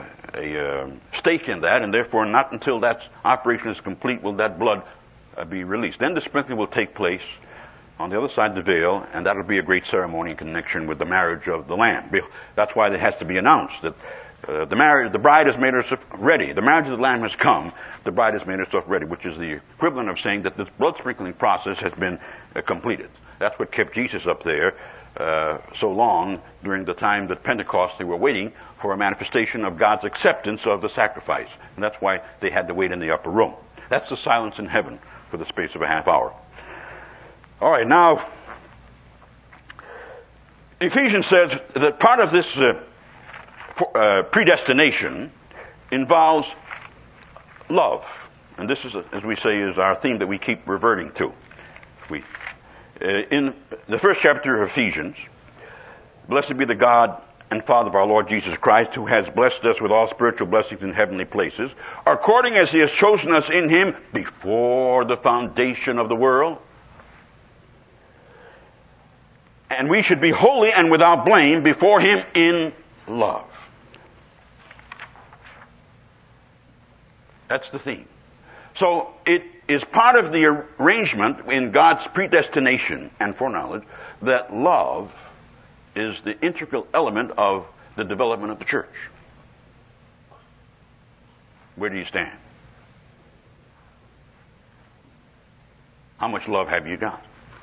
a stake in that, and therefore not until that operation is complete will that blood be released. Then the sprinkling will take place on the other side of the veil, and that'll be a great ceremony in connection with the marriage of the Lamb. That's why it has to be announced that the bride has made herself ready. The marriage of the Lamb has come. The bride has made herself ready, which is the equivalent of saying that this blood sprinkling process has been completed. That's what kept Jesus up there so long during the time that Pentecost. They were waiting for a manifestation of God's acceptance of the sacrifice, and that's why they had to wait in the upper room. That's the silence in heaven for the space of a half hour. All right, now, Ephesians says that part of this predestination involves love. And this is, as we say, is our theme that we keep reverting to. In the first chapter of Ephesians, blessed be the God and Father of our Lord Jesus Christ, who has blessed us with all spiritual blessings in heavenly places, according as he has chosen us in him before the foundation of the world. And we should be holy and without blame before him in love. That's the theme. So it is part of the arrangement in God's predestination and foreknowledge that love is the integral element of the development of the church. Where do you stand? How much love have you got?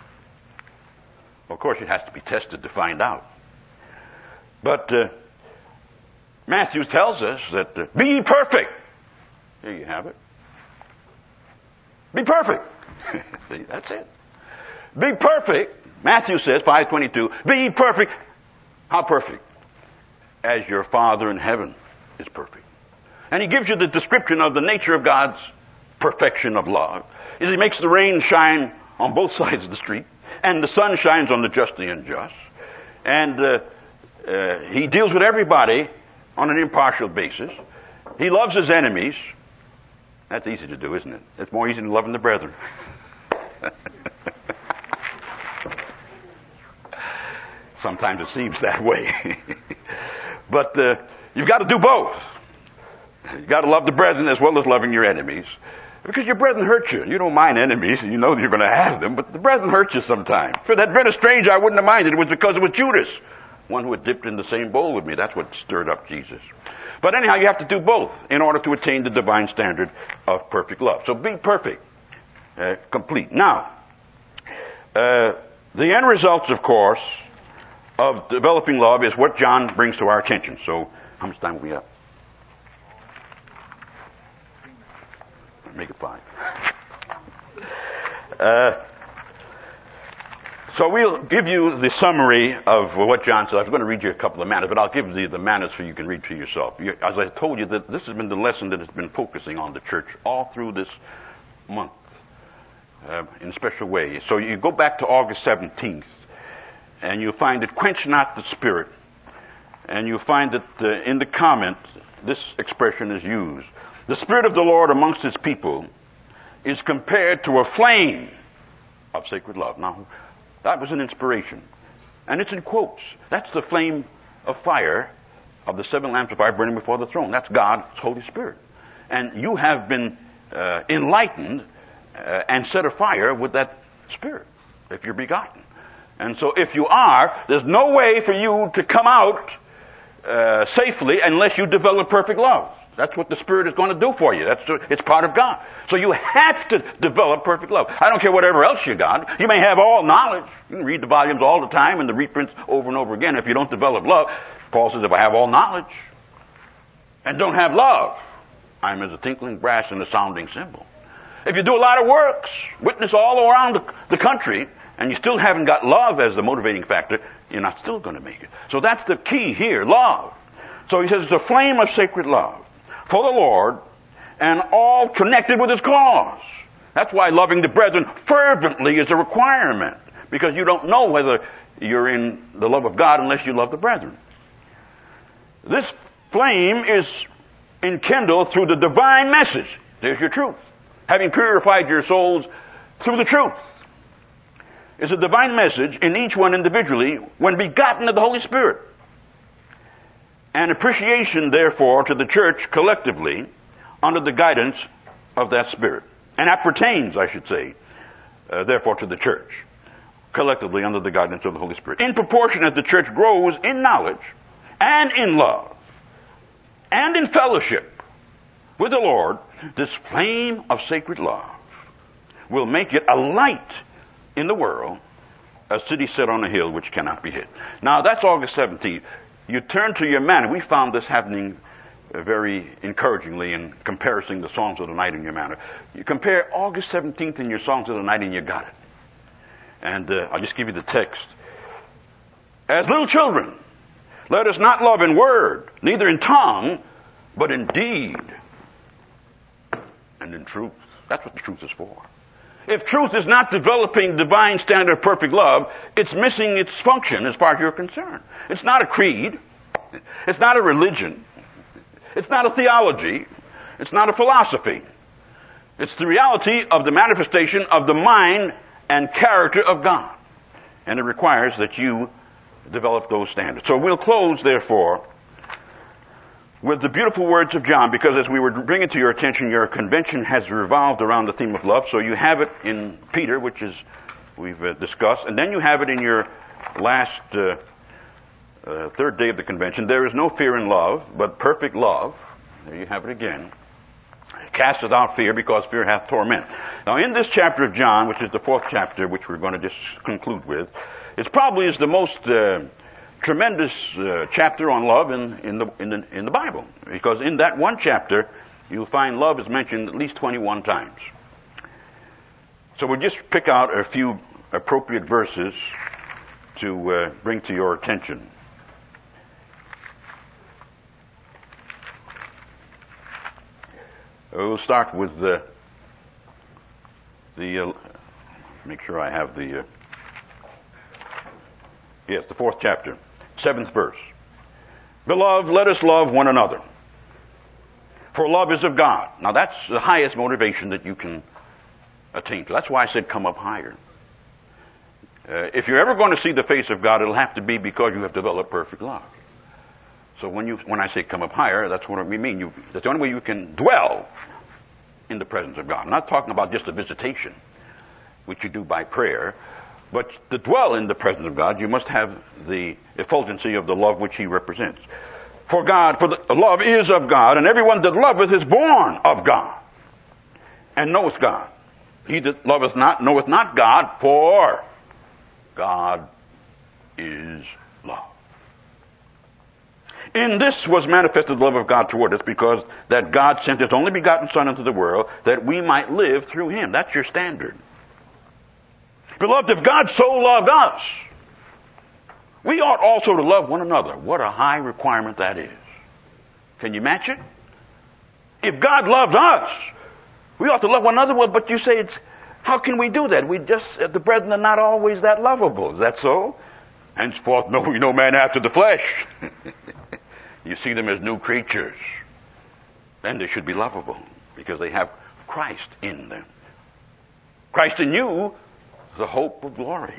Of course, it has to be tested to find out. But Matthew tells us that be ye perfect. There you have it. Be perfect. See, that's it. Be perfect. Matthew says, 5:22, be ye perfect. How perfect? As your Father in heaven is perfect. And he gives you the description of the nature of God's perfection of love. Is he makes the rain shine on both sides of the street, and the sun shines on the just and the unjust. And he deals with everybody on an impartial basis. He loves his enemies. That's easy to do, isn't it? It's more easy than loving the brethren. Sometimes it seems that way. But you've got to do both. You've got to love the brethren as well as loving your enemies. Because your brethren hurt you. You don't mind enemies, and you know that you're going to have them, but the brethren hurt you sometimes. If it had been a stranger, I wouldn't have minded. It was because it was Judas, one who had dipped in the same bowl with me. That's what stirred up Jesus. But anyhow, you have to do both in order to attain the divine standard of perfect love. So be perfect, complete. Now, the end results, of course, of developing love is what John brings to our attention. So, how much time will we have? Make it 5. So we'll give you the summary of what John said. I was going to read you a couple of manners, but I'll give you the manners so you can read for yourself. As I told you, that this has been the lesson that has been focusing on the church all through this month in a special way. So you go back to August 17th, and you'll find that quench not the spirit. And you'll find that in the comment, this expression is used. The Spirit of the Lord amongst His people is compared to a flame of sacred love. Now, that was an inspiration. And it's in quotes. That's the flame of fire of the seven lamps of fire burning before the throne. That's God's Holy Spirit. And you have been enlightened and set afire with that Spirit, if you're begotten. And so if you are, there's no way for you to come out safely unless you develop perfect love. That's what the Spirit is going to do for you. It's part of God. So you have to develop perfect love. I don't care whatever else you got. You may have all knowledge. You can read the volumes all the time and the reprints over and over again. If you don't develop love, Paul says, if I have all knowledge and don't have love, I'm as a tinkling brass and a sounding cymbal. If you do a lot of works, witness all around the country, and you still haven't got love as the motivating factor, you're not still going to make it. So that's the key here, love. So he says it's a flame of sacred love for the Lord and all connected with His cause. That's why loving the brethren fervently is a requirement, because you don't know whether you're in the love of God unless you love the brethren. This flame is enkindled through the divine message. There's your truth. Having purified your souls through the truth. It's a divine message in each one individually when begotten of the Holy Spirit. An appreciation, therefore, to the church collectively under the guidance of that Spirit. And appertains, I should say, therefore, to the church collectively under the guidance of the Holy Spirit. In proportion as the church grows in knowledge and in love and in fellowship with the Lord, this flame of sacred love will make it a light in the world, a city set on a hill which cannot be hid. Now, that's August 17th. You turn to your manner. We found this happening very encouragingly in comparison the songs of the night in your manner. You compare August 17th in your songs of the night and you got it. And I'll just give you the text. As little children, let us not love in word, neither in tongue, but in deed and in truth. That's what the truth is for. If truth is not developing divine standard of perfect love, it's missing its function as far as you're concerned. It's not a creed. It's not a religion. It's not a theology. It's not a philosophy. It's the reality of the manifestation of the mind and character of God. And it requires that you develop those standards. So we'll close, therefore, with the beautiful words of John, because as we were bringing to your attention, your convention has revolved around the theme of love. So you have it in Peter, which is we've discussed, and then you have it in your last third day of the convention. There is no fear in love, but perfect love. There you have it again. Casteth out fear, because fear hath torment. Now, in this chapter of John, which is the fourth chapter, which we're going to just conclude with, it probably is the most tremendous chapter on love in the Bible, because in that one chapter you'll find love is mentioned at least 21 times. So we'll just pick out a few appropriate verses to bring to your attention. We'll start with make sure I have the fourth chapter, 7th verse. Beloved, let us love one another, for love is of God. Now that's the highest motivation that you can attain to. That's why I said come up higher. If you're ever going to see the face of God, it'll have to be because you have developed perfect love. So when I say come up higher, that's what we mean. That's the only way you can dwell in the presence of God. I'm not talking about just a visitation, which you do by prayer, but to dwell in the presence of God, you must have the effulgency of the love which He represents. For the love is of God, and everyone that loveth is born of God, and knoweth God. He that loveth not knoweth not God, for God is love. In this was manifested the love of God toward us, because that God sent His only begotten Son into the world, that we might live through Him. That's your standard. Beloved, if God so loved us, we ought also to love one another. What a high requirement that is. Can you match it? If God loved us, we ought to love one another. Well, but you say, how can we do that? The brethren are not always that lovable. Is that so? Henceforth, know we no man after the flesh. You see them as new creatures. Then they should be lovable because they have Christ in them. Christ in you, the hope of glory.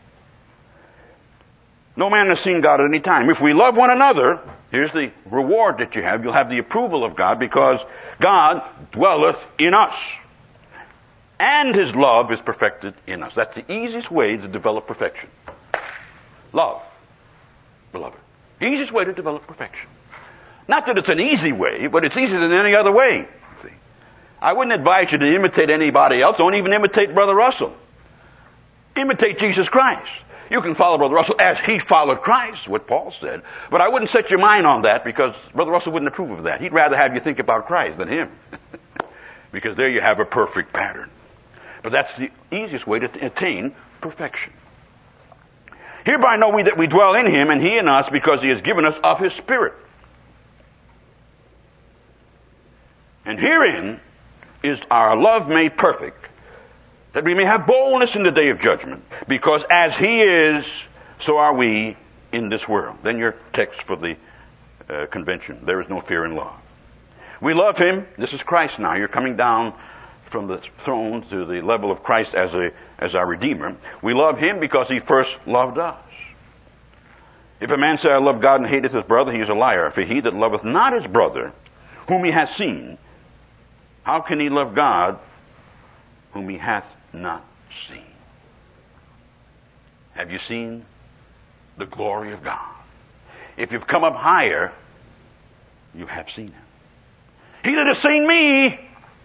No man has seen God at any time. If we love one another, here's the reward that you have. You'll have the approval of God because God dwelleth in us. And His love is perfected in us. That's the easiest way to develop perfection. Love, beloved. The easiest way to develop perfection. Not that it's an easy way, but it's easier than any other way. See, I wouldn't advise you to imitate anybody else. Don't even imitate Brother Russell. Imitate Jesus Christ. You can follow Brother Russell as he followed Christ, what Paul said. But I wouldn't set your mind on that because Brother Russell wouldn't approve of that. He'd rather have you think about Christ than him. Because there you have a perfect pattern. But that's the easiest way to attain perfection. Hereby know we that we dwell in Him and He in us because He has given us of His Spirit. And herein is our love made perfect, that we may have boldness in the day of judgment, because as He is, so are we in this world. Then your text for the convention. There is no fear in love. We love Him. This is Christ now. You're coming down from the throne to the level of Christ as our Redeemer. We love Him because He first loved us. If a man say, I love God and hateth his brother, he is a liar. For he that loveth not his brother, whom he hath seen, how can he love God whom he hath not seen? Have you seen the glory of God? If you've come up higher, you have seen Him. He that has seen me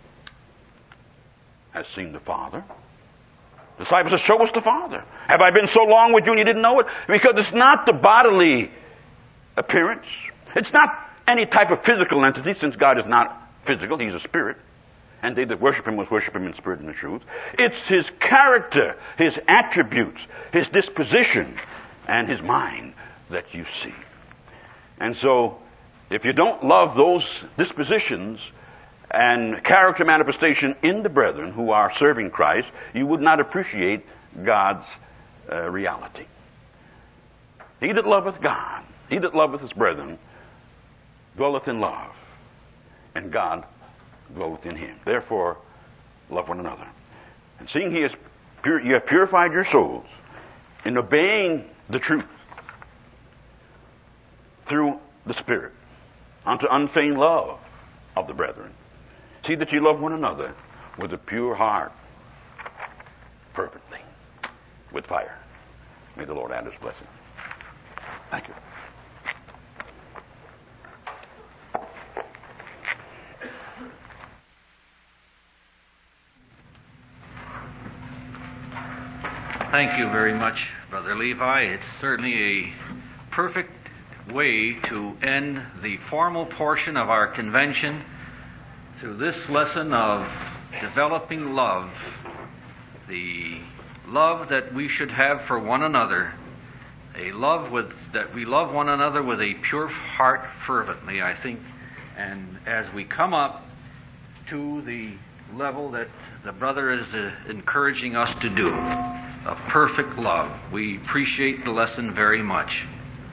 has seen the Father. Disciples said, show us the Father. Have I been so long with you and you didn't know it? Because it's not the bodily appearance. It's not any type of physical entity, since God is not physical. He's a spirit. And they that worship Him must worship Him in spirit and in truth. It's His character, His attributes, His disposition, and His mind that you see. And so, if you don't love those dispositions and character manifestation in the brethren who are serving Christ, you would not appreciate God's reality. He that loveth God, he that loveth his brethren, dwelleth in love, and God dwelleth in him. Therefore, love one another. And seeing you have purified your souls in obeying the truth through the Spirit unto unfeigned love of the brethren. See that you love one another with a pure heart, fervently, with fire. May the Lord add His blessing. Thank you. Thank you very much, Brother Levi. It's certainly a perfect way to end the formal portion of our convention through this lesson of developing love, the love that we should have for one another, a love that we love one another with a pure heart fervently, I think. And as we come up to the level that the brother is encouraging us to do, of perfect love, we appreciate the lesson very much.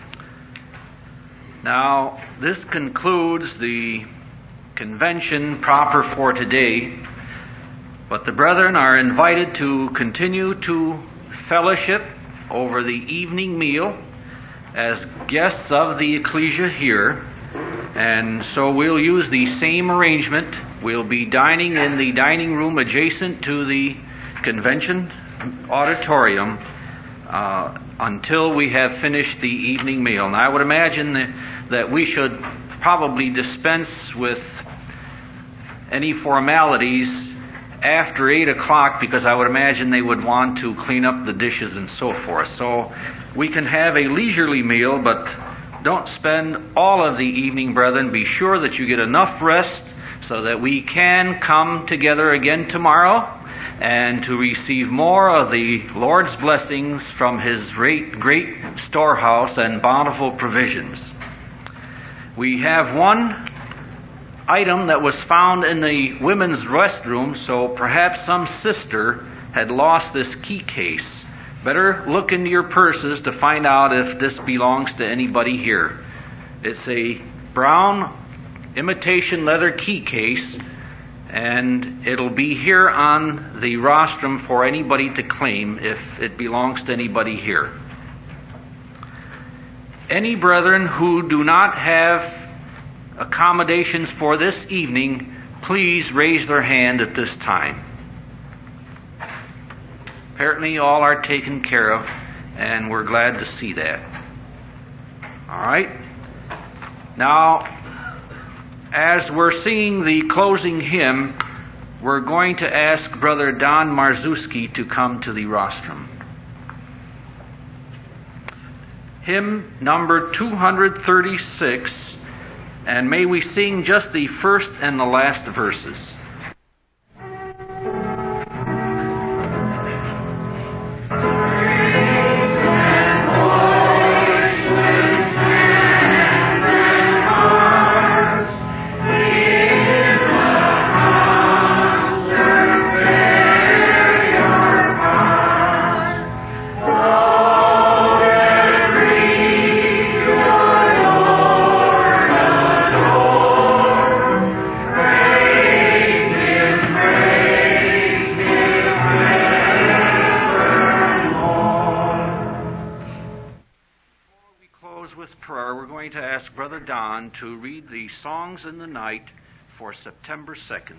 Now, this concludes the convention proper for today, but the brethren are invited to continue to fellowship over the evening meal as guests of the ecclesia here, and so we'll use the same arrangement. We'll be dining in the dining room adjacent to the convention auditorium until we have finished the evening meal. And I would imagine that we should probably dispense with any formalities after 8 o'clock, because I would imagine they would want to clean up the dishes and so forth. So we can have a leisurely meal, but don't spend all of the evening, brethren. Be sure that you get enough rest so that we can come together again tomorrow and to receive more of the Lord's blessings from His great storehouse and bountiful provisions. We have one item that was found in the women's restroom, so perhaps some sister had lost this key case. Better look into your purses to find out if this belongs to anybody here. It's a brown imitation leather key case, and it'll be here on the rostrum for anybody to claim if it belongs to anybody here. Any brethren who do not have accommodations for this evening, please raise their hand at this time. Apparently all are taken care of, and we're glad to see that. All right. Now, as we're singing the closing hymn, we're going to ask Brother Don Marzuski to come to the rostrum. Hymn number 236, and may we sing just the first and the last verses. To read the Songs in the Night for September 2nd.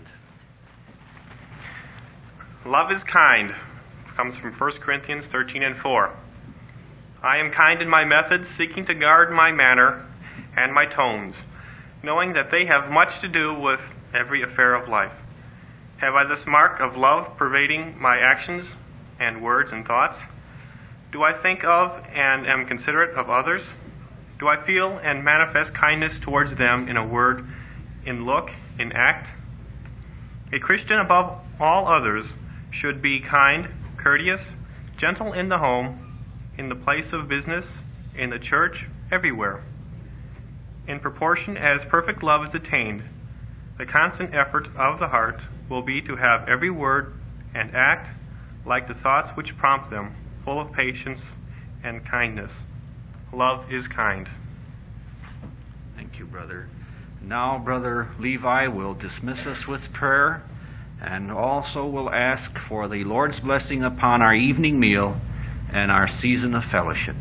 Love is kind comes from 1 Corinthians 13:4. I am kind in my methods, seeking to guard my manner and my tones, knowing that they have much to do with every affair of life. Have I this mark of love pervading my actions and words and thoughts? Do I think of and am considerate of others? Do I feel and manifest kindness towards them in a word, in look, in act? A Christian above all others should be kind, courteous, gentle in the home, in the place of business, in the church, everywhere. In proportion as perfect love is attained, the constant effort of the heart will be to have every word and act like the thoughts which prompt them, full of patience and kindness. Love is kind. Thank you, brother. Now, Brother Levi will dismiss us with prayer, and also will ask for the Lord's blessing upon our evening meal and our season of fellowship.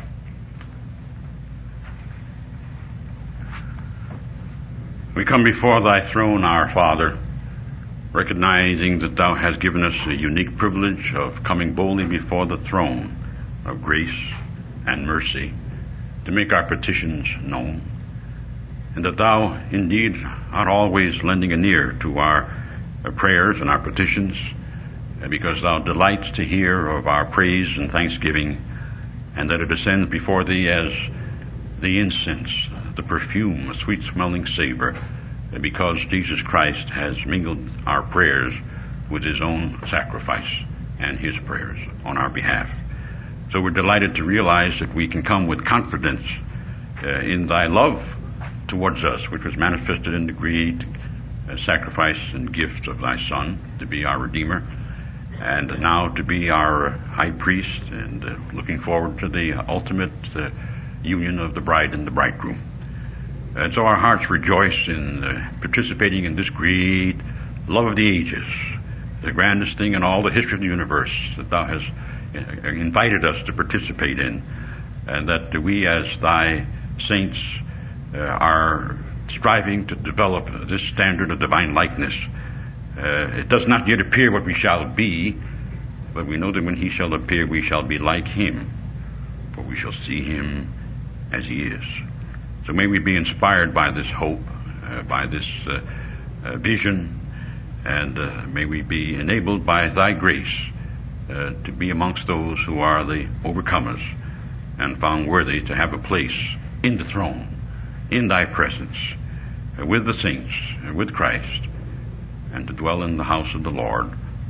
We come before Thy throne, our Father, recognizing that Thou hast given us a unique privilege of coming boldly before the throne of grace and mercy to make our petitions known, and that Thou indeed art always lending an ear to our prayers and our petitions, because Thou delights to hear of our praise and thanksgiving, and that it ascends before Thee as the incense, the perfume, a sweet-smelling savor, because Jesus Christ has mingled our prayers with His own sacrifice and His prayers on our behalf. So we're delighted to realize that we can come with confidence in Thy love towards us, which was manifested in the great sacrifice and gift of Thy Son to be our Redeemer, and now to be our High Priest, and looking forward to the ultimate union of the bride and the bridegroom. And so our hearts rejoice in participating in this great love of the ages, the grandest thing in all the history of the universe that Thou hast invited us to participate in, and that we as Thy saints are striving to develop this standard of divine likeness. It does not yet appear what we shall be, but we know that when He shall appear, we shall be like Him, for we shall see Him as He is. So may we be inspired by this hope, by this vision, and may we be enabled by Thy grace to be amongst those who are the overcomers and found worthy to have a place in the throne, in Thy presence, with the saints, with Christ, and to dwell in the house of the Lord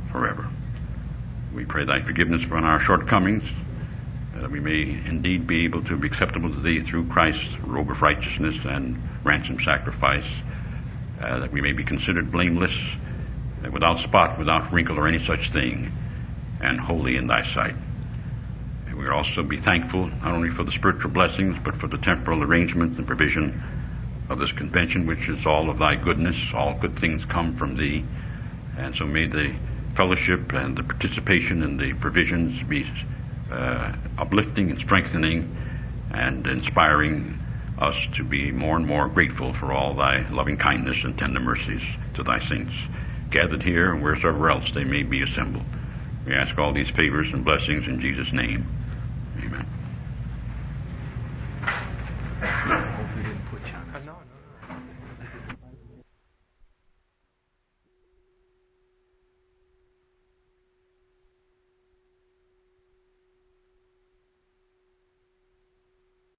forever. We pray thy forgiveness for our shortcomings, that we may indeed be able to be acceptable to thee through Christ's robe of righteousness and ransom sacrifice, that we may be considered blameless, without spot, without wrinkle, or any such thing, and holy in thy sight. And we will also be thankful not only for the spiritual blessings, but for the temporal arrangement and provision of this convention, which is all of thy goodness. All good things come from thee. And so may the fellowship and the participation in the provisions be uplifting and strengthening and inspiring us to be more and more grateful for all thy loving kindness and tender mercies to thy saints gathered here and wheresoever else they may be assembled. We ask all these favors and blessings in Jesus' name.